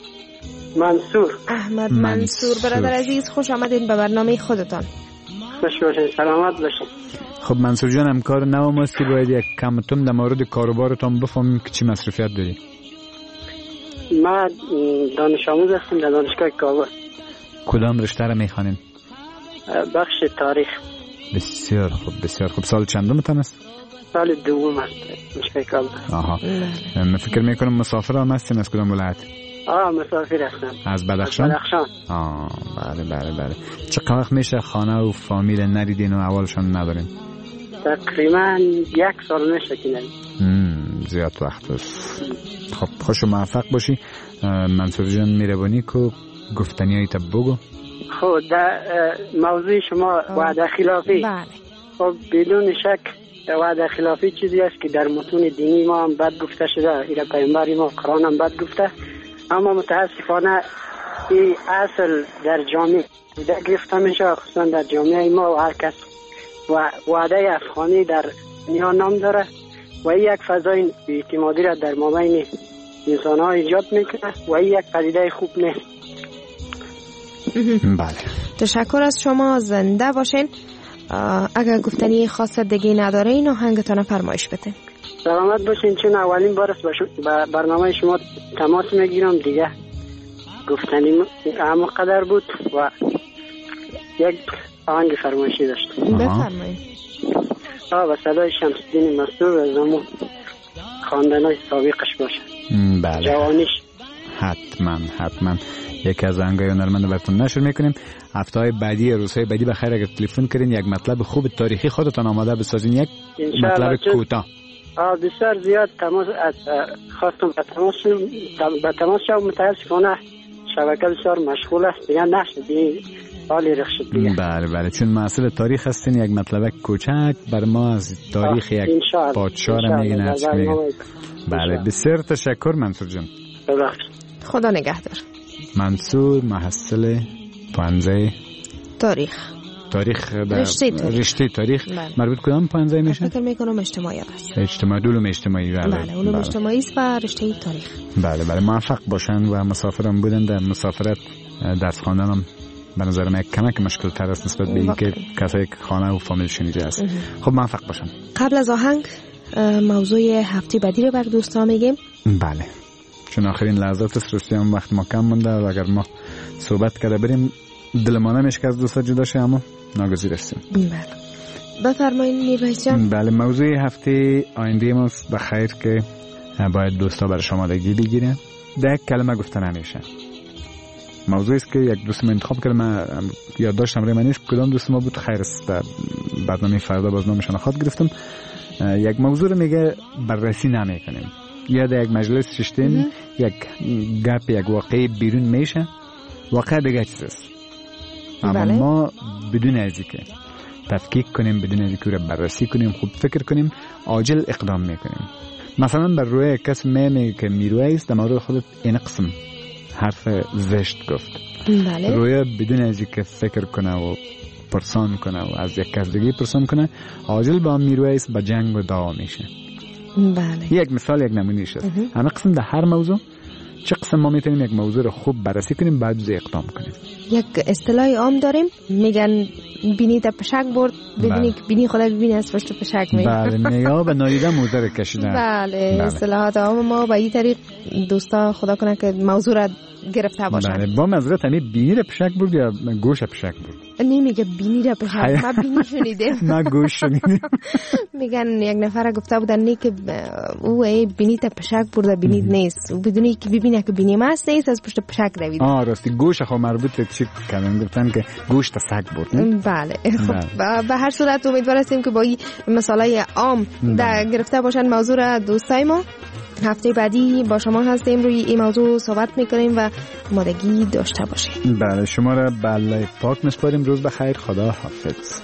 منصور. احمد منصور برادر عزیز، خوش آمدین به برنامه خودتان. خوش باشین، سلامت باشین. خب منصور جان، همکار نو ماستی، باید یک کمتون در مورد کاروبارتان بفهمیم که چی مصرفیت داری. ما دانش آموز هستم در دانشگاه کابل. کدام رشته را میخوانین؟ بخش تاریخ. بسیار خوب، بسیار خوب. سال چندمتان است؟ سال دوم است دانشگاه کابل. آها. من فکر میکنم مسافر هم هستین، از کدام ولایت؟ آه مسافر هستم. از بدخشان؟ از بدخشان. آه بله بله بله. چقدر وقت میشه خانه و فامیل ندیدین و اولشان ندارین؟ تقریبا یک سال میشه که ندیدین. زیاد وقت است. خب خوش و موفق باشی. منصور جان میربانی که گفتنی هایی تا بگو. خب در موضوع شما وعده خلافی. بله. خب بدون شک وعده خلافی چیزی است که در متون دینی ما هم بد گفته شده، ایره پیامبر ما قرآن هم بد گفته، اما متاسفانه این اصل در جامعه بوده گرفته میشه، خصوصا در جامعه ما و هر کس و وعده افغانی در دنیا نام داره و این یک فضای اعتمادی را در مابین انسان ها ایجاد میکنه و این یک پدیده خوب نیست. بله. تشکر از شما، زنده باشین. اگر گفتنی خاص دیگه ندارین آهنگتان فرمایش بده. سلامت باشین، چون اولین بار است با برنامه شما تماس میگیرم دیگه. گفتنی اما قدر بود و یک آهنگ فرمایشی داشتم. بفرمایید. آه و صدای شمس‌الدین مسرور از همون خواندن‌های سابقش باشه. بله. جوانیش. حتما حتما یکی از آهنگای هنرمند براتون نشر میکنیم. هفته‌های بعدی، روزهای بعدی بخیر اگر تلفن کردین یک مطلب خوب تاریخی خودتان آماده بسازین، یک مطلب کوتاه. آه بسیار زیاد تماس خواستم به تماس به تماس شو، متاسفانه شبکه بسیار مشغول است دیگه نشد دیگه حالی رخ شد دیگه. بله بله، چون مسئله تاریخ هستین، یک مطلب کوچک بر ما از تاریخ یک پادشاه را میگن از میگن. بله بسیار تشکر منصور جان. خدا نگهدار. منصور محصل پانزه تاریخ تاریخ در رشته تاریخ, رشته تاریخ. مربوط کدام پانزه میشه؟ فکر میکنم اجتماعیات است. اجتماعی، علوم اجتماعی. بله بله علوم اجتماعی است و رشته تاریخ. بله بله، موفق باشن و مسافرم بودن. در مسافرت درس خواندنم به نظر من کمک مشکل تر است نسبت به اینکه کسایی که خانه و فامیل شنیده است. خب موفق باشن. قبل از آهنگ موضوع هفته بعدی رو بر دوستان میگیم. بله، چون آخرین لحظات است، راستی هم وقت ما کم مونده و اگر ما صحبت کرده بریم دل ما نمیشه که از دوستا جدا شه، اما ناگزیر هستیم. بله بفرمایید میرباز جان. بله، موضوع هفته آینده ما به خیر که باید دوستا برای شمارگی بگیرن. ده کلمه گفتن همیشه. موضوعی است که یک دوست ما انتخاب کرد، من یاد داشتم روی من نیست کدام دوست ما بود، خیر است در برنامه فردا باز نامشان خواهد گرفتم. یک موضوع رو میگه بررسی نمیکنیم، یا در یک مجلس ششتیم یک گپ یک واقعی بیرون میشه، واقع دیگه چیز است، اما بله. ما بدون از اینکه تفکیک کنیم، بدون از اینکه رو بررسی کنیم، خوب فکر کنیم، عاجل اقدام میکنیم. مثلا بر روی کس میگه که میرویس در مورد خودت این قسم حرف زشت گفت، بله. روی بدون از اینکه فکر کنه و پرسان کنه و از یک کس دیگه پرسان کنه، عاجل با میرویس با جنگ و دعوا میشه. بله. یک مثال، یک نمونهش است. همه قسم در هر موضوع چه قسم ما میتونیم یک موضوع رو خوب بررسی کنیم بعد از اقدام کنیم. یک اصطلاح عام داریم میگن بینی تا پشک برد، ببینی که بینی خدا ببینی از پشت پشک می. بله، نیا به نادیده موزه کشیدن. بله, بله. اصطلاحات عام ما به این طریق دوستا خدا کنه که موضوع را گرفته باشن. بله، با معذرت همین بینی را پشک برد یا گوش پشک برد؟ نمیگه بینی را پشک، ما بینی شنیدیم. ما گوش شنیدیم. میگن یک نفر گفته بودن نه که او ای بینی تا پشک برده بینی نیست، و بدونی که ببینه که بینی ماست نیست از پشت پشک دوید. آه راستی گوش خو مربوط به چی کردن؟ گفتن که گوش تا سگ برد. بله. خب به هر صورت امید هستیم که با این مثالای عام در گرفته باشن موضوع را دوستای ما. هفته بعدی با شما هستیم روی این موضوع صحبت میکنیم و آمادگی داشته باشیم. بله، شما را به الله پاک میسپاریم. روز بخیر، خدا حافظ.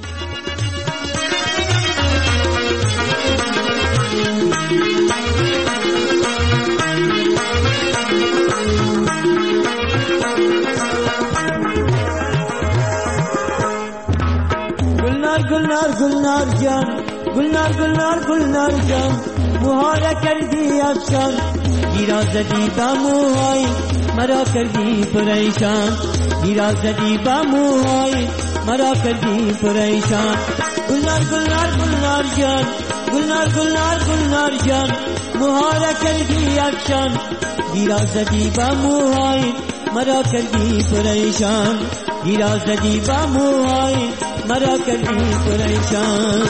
گلنار گلنار گلنار جان، گلنار گلنار گلنار جان، موها کردی افشان، گیرا زدی با موهای مرا کردی پریشان، گیرا زدی با موهای مرا کردی پریشان. گلنار گلنار گلنار جان، گلنار گلنار گلنار جان، موها کردی افشان، گیرا زدی با موهای مرا کردی پریشان، گیرا زدی با موهای مرا کردی پریشان.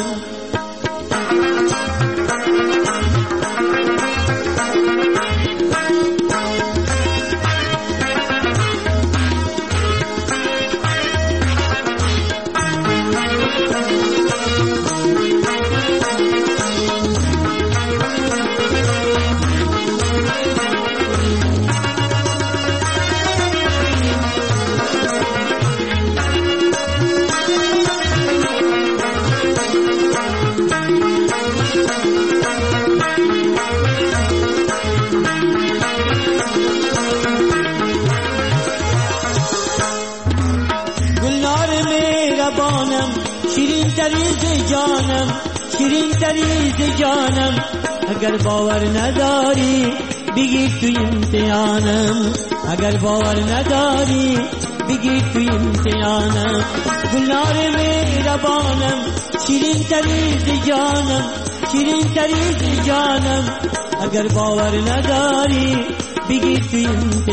جانم شیرین تریز جانم، اگر باور نداری بگیر تو امتحانم، اگر باور نداری بگیر تو امتحانم. گلنار مهربانم شیرین تریز جانم، شیرین تریز جانم، اگر باور نداری بگیر تو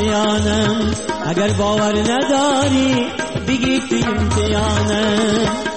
امتحانم، اگر باور نداری بگیر تو امتحانم.